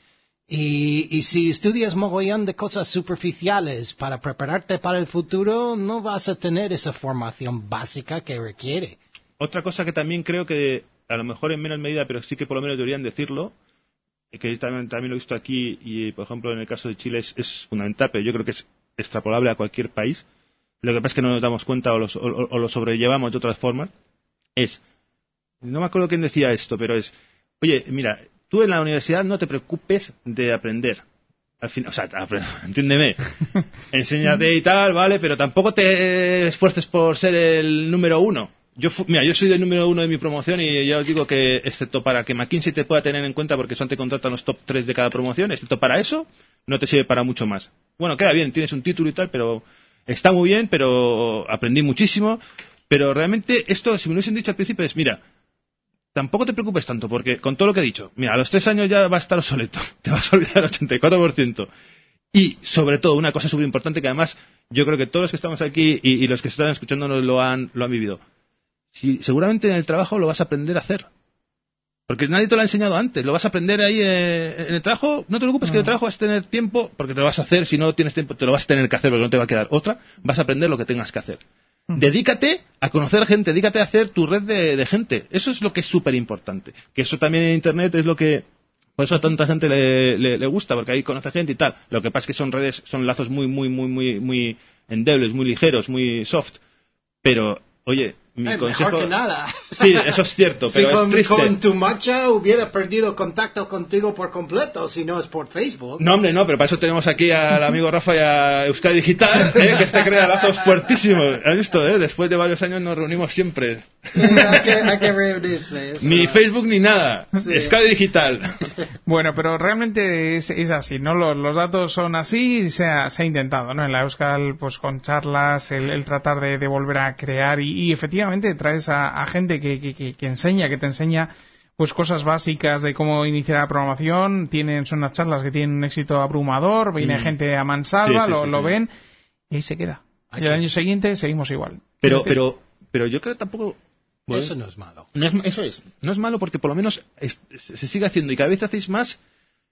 Y, y si estudias mogollón de cosas superficiales para prepararte para el futuro, no vas a tener esa formación básica que requiere. Otra cosa que también creo que, a lo mejor en menos medida, pero sí que por lo menos deberían decirlo, que yo también, también lo he visto aquí y, por ejemplo, en el caso de Chile es, es fundamental, pero yo creo que es extrapolable a cualquier país. Lo que pasa es que no nos damos cuenta o lo, o, o lo sobrellevamos de otras formas. Es, no me acuerdo quién decía esto, pero es, oye, mira, tú en la universidad no te preocupes de aprender. Al fin, o sea, apre- entiéndeme, enséñate y tal, vale, pero tampoco te esfuerces por ser el número uno. Yo, fu- mira, yo soy el número uno de mi promoción y ya os digo que, excepto para que McKinsey te pueda tener en cuenta porque son te contratan los top tres de cada promoción, excepto para eso, no te sirve para mucho más. Bueno, queda bien, tienes un título y tal, pero está muy bien, pero aprendí muchísimo. Pero realmente esto, si me lo hubiesen dicho al principio, es, mira, tampoco te preocupes tanto, porque con todo lo que he dicho, mira, a los tres años ya va a estar obsoleto, te vas a olvidar el ochenta y cuatro por ciento. Y, sobre todo, una cosa súper importante que además yo creo que todos los que estamos aquí y, y los que están escuchándonos lo han, lo han vivido. Si, seguramente en el trabajo lo vas a aprender a hacer. Porque nadie te lo ha enseñado antes, lo vas a aprender ahí eh, en el trabajo. No te preocupes que en el trabajo vas a tener tiempo, porque te lo vas a hacer. Si no tienes tiempo, te lo vas a tener que hacer, porque no te va a quedar otra. Vas a aprender lo que tengas que hacer. Dedícate a conocer gente, dedícate a hacer tu red de, de gente. Eso es lo que es súper importante. Que eso también en Internet es lo que, por eso a tanta gente le, le, le gusta, porque ahí conoce gente y tal. Lo que pasa es que son redes, son lazos muy, muy, muy, muy, muy endebles, muy ligeros, muy soft. Pero, oye, mi Eh, consejo... mejor que nada. Sí, eso es cierto, Si pero con, es triste. con tu marcha hubiera perdido contacto contigo por completo, si no es por Facebook. No, hombre, no, pero para eso tenemos aquí al amigo Rafa y a Euskadi Digital, ¿eh? Que este crea lazos fuertísimos. ¿Has visto, eh? Después de varios años nos reunimos siempre. Sí, hay, que, hay que reunirse. eso. Ni Facebook ni nada. Sí. Euskadi Digital. Bueno, pero realmente es, es así, ¿no? Los, los datos son así y se ha, se ha intentado, ¿no? En la Euskal, pues con charlas, el, el tratar de, de volver a crear y, y efectivamente traes a, a gente que, que, que, que enseña, que te enseña pues cosas básicas de cómo iniciar la programación. Tienen, son unas charlas que tienen un éxito abrumador, viene Mm. gente a mansalva, Sí, sí, lo, sí, lo sí. ven y ahí se queda. Aquí. Y el año siguiente seguimos igual. Pero, Fíjate. pero, pero yo creo que tampoco... bueno, Eso no es malo. no es, eso es. No es malo porque por lo menos es- se sigue haciendo y cada vez hacéis más.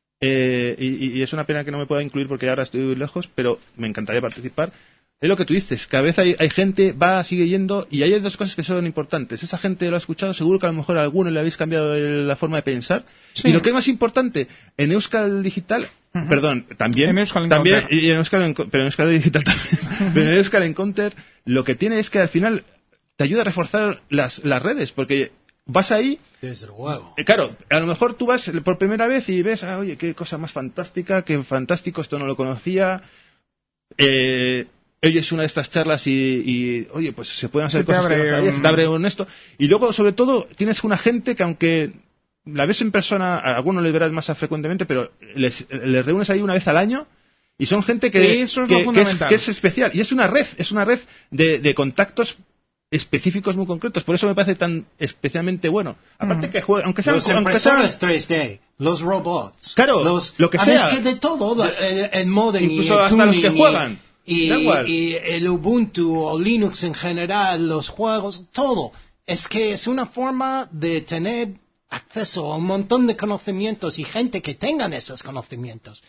Eh, y, y es una pena que no me pueda incluir porque ahora estoy lejos, pero me encantaría participar. Es lo que tú dices, cada vez hay, hay gente, va, sigue yendo, y hay dos cosas que son importantes. Esa gente lo ha escuchado, seguro que a lo mejor a alguno le habéis cambiado el- la forma de pensar. Sí. Y lo que es más importante, en Euskal Digital, Ujú. perdón, también, En Euskal también Encounter. y en Euskal, Enco- pero en Euskal Digital también, pero en Euskal Encounter, lo que tiene es que al final te ayuda a reforzar las, las redes, porque vas ahí. Desde luego. Eh, Claro, a lo mejor tú vas por primera vez y ves, ah, oye, qué cosa más fantástica, qué fantástico, esto no lo conocía. Eh, oyes una de estas charlas y, y oye, pues se pueden hacer Se te cosas abre que no sabías, un- te abre un esto. Y luego, sobre todo, tienes una gente que aunque la ves en persona, a algunos les verás más frecuentemente, pero les, les reúnes ahí una vez al año y son gente que, Eso es que, lo que es, fundamental. que es especial. Y es una red, es una red de, de contactos específicos muy concretos. Por eso me parece tan especialmente bueno. Aparte Mm. que juega, aunque sean... Los aunque sean impresores tres D, los robots. Claro, los, lo que a ver, sea. es que de todo, la- el, el modem Incluso y el hasta los que tuning y- juegan. Y, Da igual. y el Ubuntu o Linux en general, los juegos, todo. Es que es una forma de tener acceso a un montón de conocimientos y gente que tengan esos conocimientos.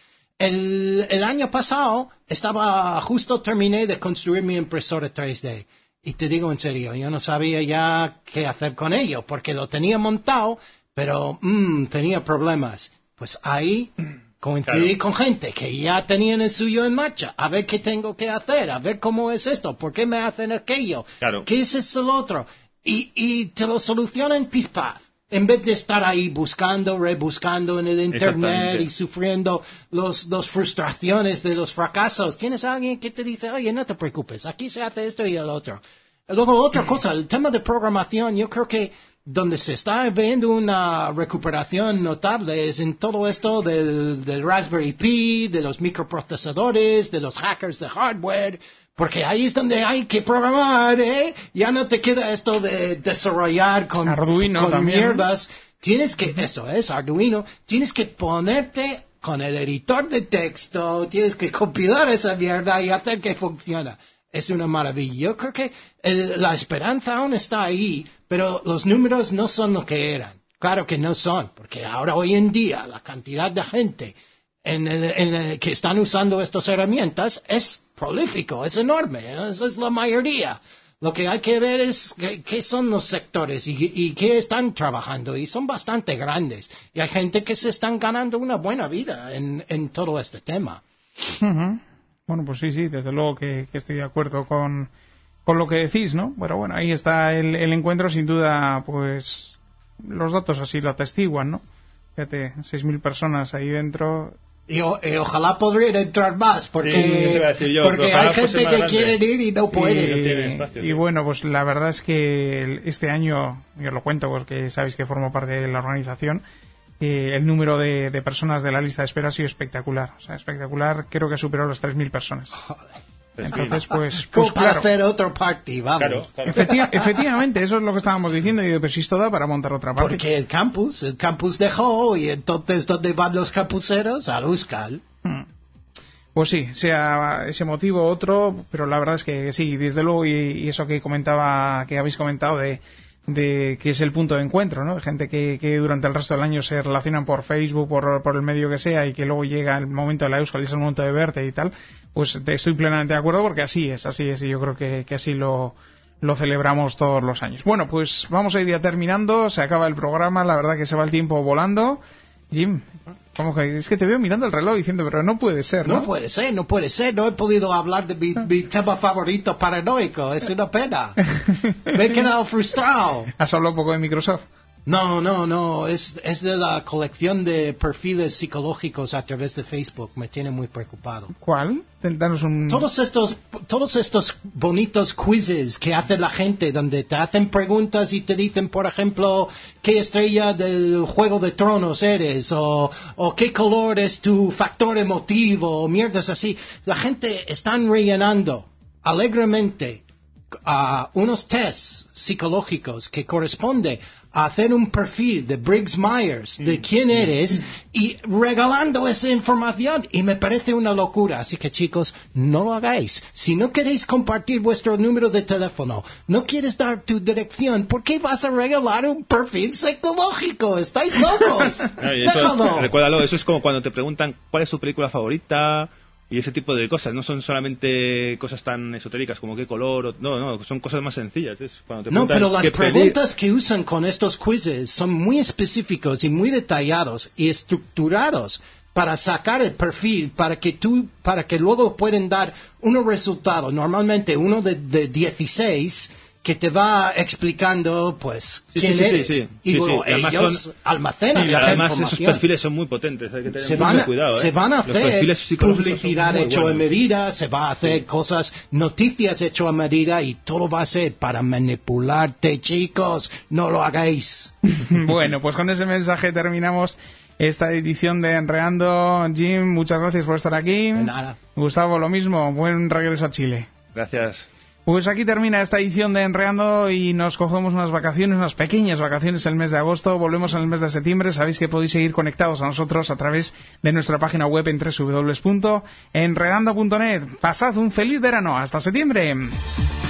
El, el año pasado estaba, justo terminé de construir mi impresora tres D. Y te digo en serio, yo no sabía ya qué hacer con ello, porque lo tenía montado, pero mm, tenía problemas. Pues ahí coincidí Claro. con gente que ya tenían el suyo en marcha, a ver qué tengo que hacer, a ver cómo es esto, por qué me hacen aquello, Claro. qué es esto lo otro. Y, y te lo solucionan pif paf. En vez de estar ahí buscando, rebuscando en el internet Exactamente. y sufriendo los, los frustraciones de los fracasos. Tienes a alguien que te dice, oye, no te preocupes, aquí se hace esto y el otro. Luego, otra cosa, el tema de programación, yo creo que donde se está viendo una recuperación notable es en todo esto del, del Raspberry Pi, de los microprocesadores, de los hackers de hardware, porque ahí es donde hay que programar, ¿eh? Ya no te queda esto de desarrollar con, Arduino con también. mierdas. Tienes que, eso es, Arduino, tienes que ponerte con el editor de texto, tienes que compilar esa mierda y hacer que funcione. Es una maravilla. Yo creo que el- la esperanza aún está ahí, pero los números no son lo que eran. Claro que no son, porque ahora hoy en día la cantidad de gente en el- en el que están usando estas herramientas es prolífico, es enorme, esa es la mayoría. Lo que hay que ver es qué, qué son los sectores y, y qué están trabajando, y son bastante grandes. Y hay gente que se están ganando una buena vida en, en todo este tema. Ujú. Bueno, pues sí, sí, desde luego que, que estoy de acuerdo con, con lo que decís, ¿no? Pero bueno, ahí está el, el encuentro, sin duda, pues los datos así lo atestiguan, ¿no? Fíjate, seis mil personas ahí dentro. Y, o- y ojalá podrían entrar más, porque, Sí, eso iba a decir yo, porque ojalá hay fuese gente más que grande. quiere ir y no puede. no tiene espacio, y tío. bueno, pues la verdad es que el- este año, yo lo cuento porque sabéis que formo parte de la organización, eh, el número de, de personas de la lista de espera ha sido espectacular. O sea, espectacular, creo que superó las tres mil personas. Entonces, pues, Como pues para claro. hacer otro party, vamos. Claro, claro. Efecti- efectivamente, eso es lo que estábamos diciendo. Y digo, pero si esto da para montar otra parte. Porque el campus, el campus dejó, y entonces, ¿dónde van los campuseros? Al Euskal. Hmm. Pues sí, sea ese motivo u otro, pero la verdad es que sí, desde luego, y, y eso que comentaba, que habéis comentado de, de que es el punto de encuentro, ¿no? De gente que, que durante el resto del año se relacionan por Facebook, por, por el medio que sea, y que luego llega el momento de la Euskal y es el momento de verte y tal, pues te estoy plenamente de acuerdo porque así es, así es, y yo creo que, que así lo, lo celebramos todos los años. Bueno, pues vamos a ir ya terminando, se acaba el programa, la verdad que se va el tiempo volando. Jim, ¿cómo que? Es que te veo mirando el reloj diciendo, pero no puede ser, ¿no? No puede ser, no puede ser. No he podido hablar de mi, mi tema favorito paranoico. Es una pena. Me he quedado frustrado. ¿Has hablado un poco de Microsoft? No, no, no. Es, es de la colección de perfiles psicológicos a través de Facebook. Me tiene muy preocupado. ¿Cuál? Danos un... Todos estos, todos estos bonitos quizzes que hace la gente, donde te hacen preguntas y te dicen, por ejemplo, qué estrella del Juego de Tronos eres, o, o qué color es tu factor emotivo, o mierdas así. La gente están rellenando alegremente a unos tests psicológicos que corresponde a hacer un perfil de Briggs-Myers de quién eres y regalando esa información, y me parece una locura. Así que, chicos, no lo hagáis. Si no queréis compartir vuestro número de teléfono, no quieres dar tu dirección, ¿por qué vas a regalar un perfil psicológico? ¿Estáis locos? No, y eso, Déjalo. recuérdalo, eso es como cuando te preguntan cuál es tu película favorita y ese tipo de cosas. No son solamente cosas tan esotéricas como qué color. O, no, no, son cosas más sencillas. Es cuando te No, preguntan pero las qué peli- preguntas que usan con estos quizzes son muy específicos y muy detallados y estructurados para sacar el perfil, para que tú, para que luego pueden dar un resultado, normalmente uno de, de dieciséis, que te va explicando, pues, Sí, quién sí, sí, eres. sí, sí. Y Sí, luego sí. Y además ellos son- almacenan Y esa además esos información. perfiles son muy potentes, hay que tener Se mucho van, a, cuidado. se ¿eh? van a Los hacer perfiles psicológicos publicidad son muy hecho a buenos. medida, se va a hacer cosas, noticias hecho a medida y todo va a ser para manipularte, chicos. No lo hagáis. Bueno, pues con ese mensaje terminamos esta edición de Enreando. Jim, muchas gracias por estar aquí. De nada. Gustavo, lo mismo. Buen regreso a Chile. Gracias. Pues aquí termina esta edición de Enreando y nos cogemos unas vacaciones, unas pequeñas vacaciones el mes de agosto. Volvemos en el mes de septiembre. Sabéis que podéis seguir conectados a nosotros a través de nuestra página web en doble u doble u doble u punto enredando punto net. Pasad un feliz verano. Hasta septiembre.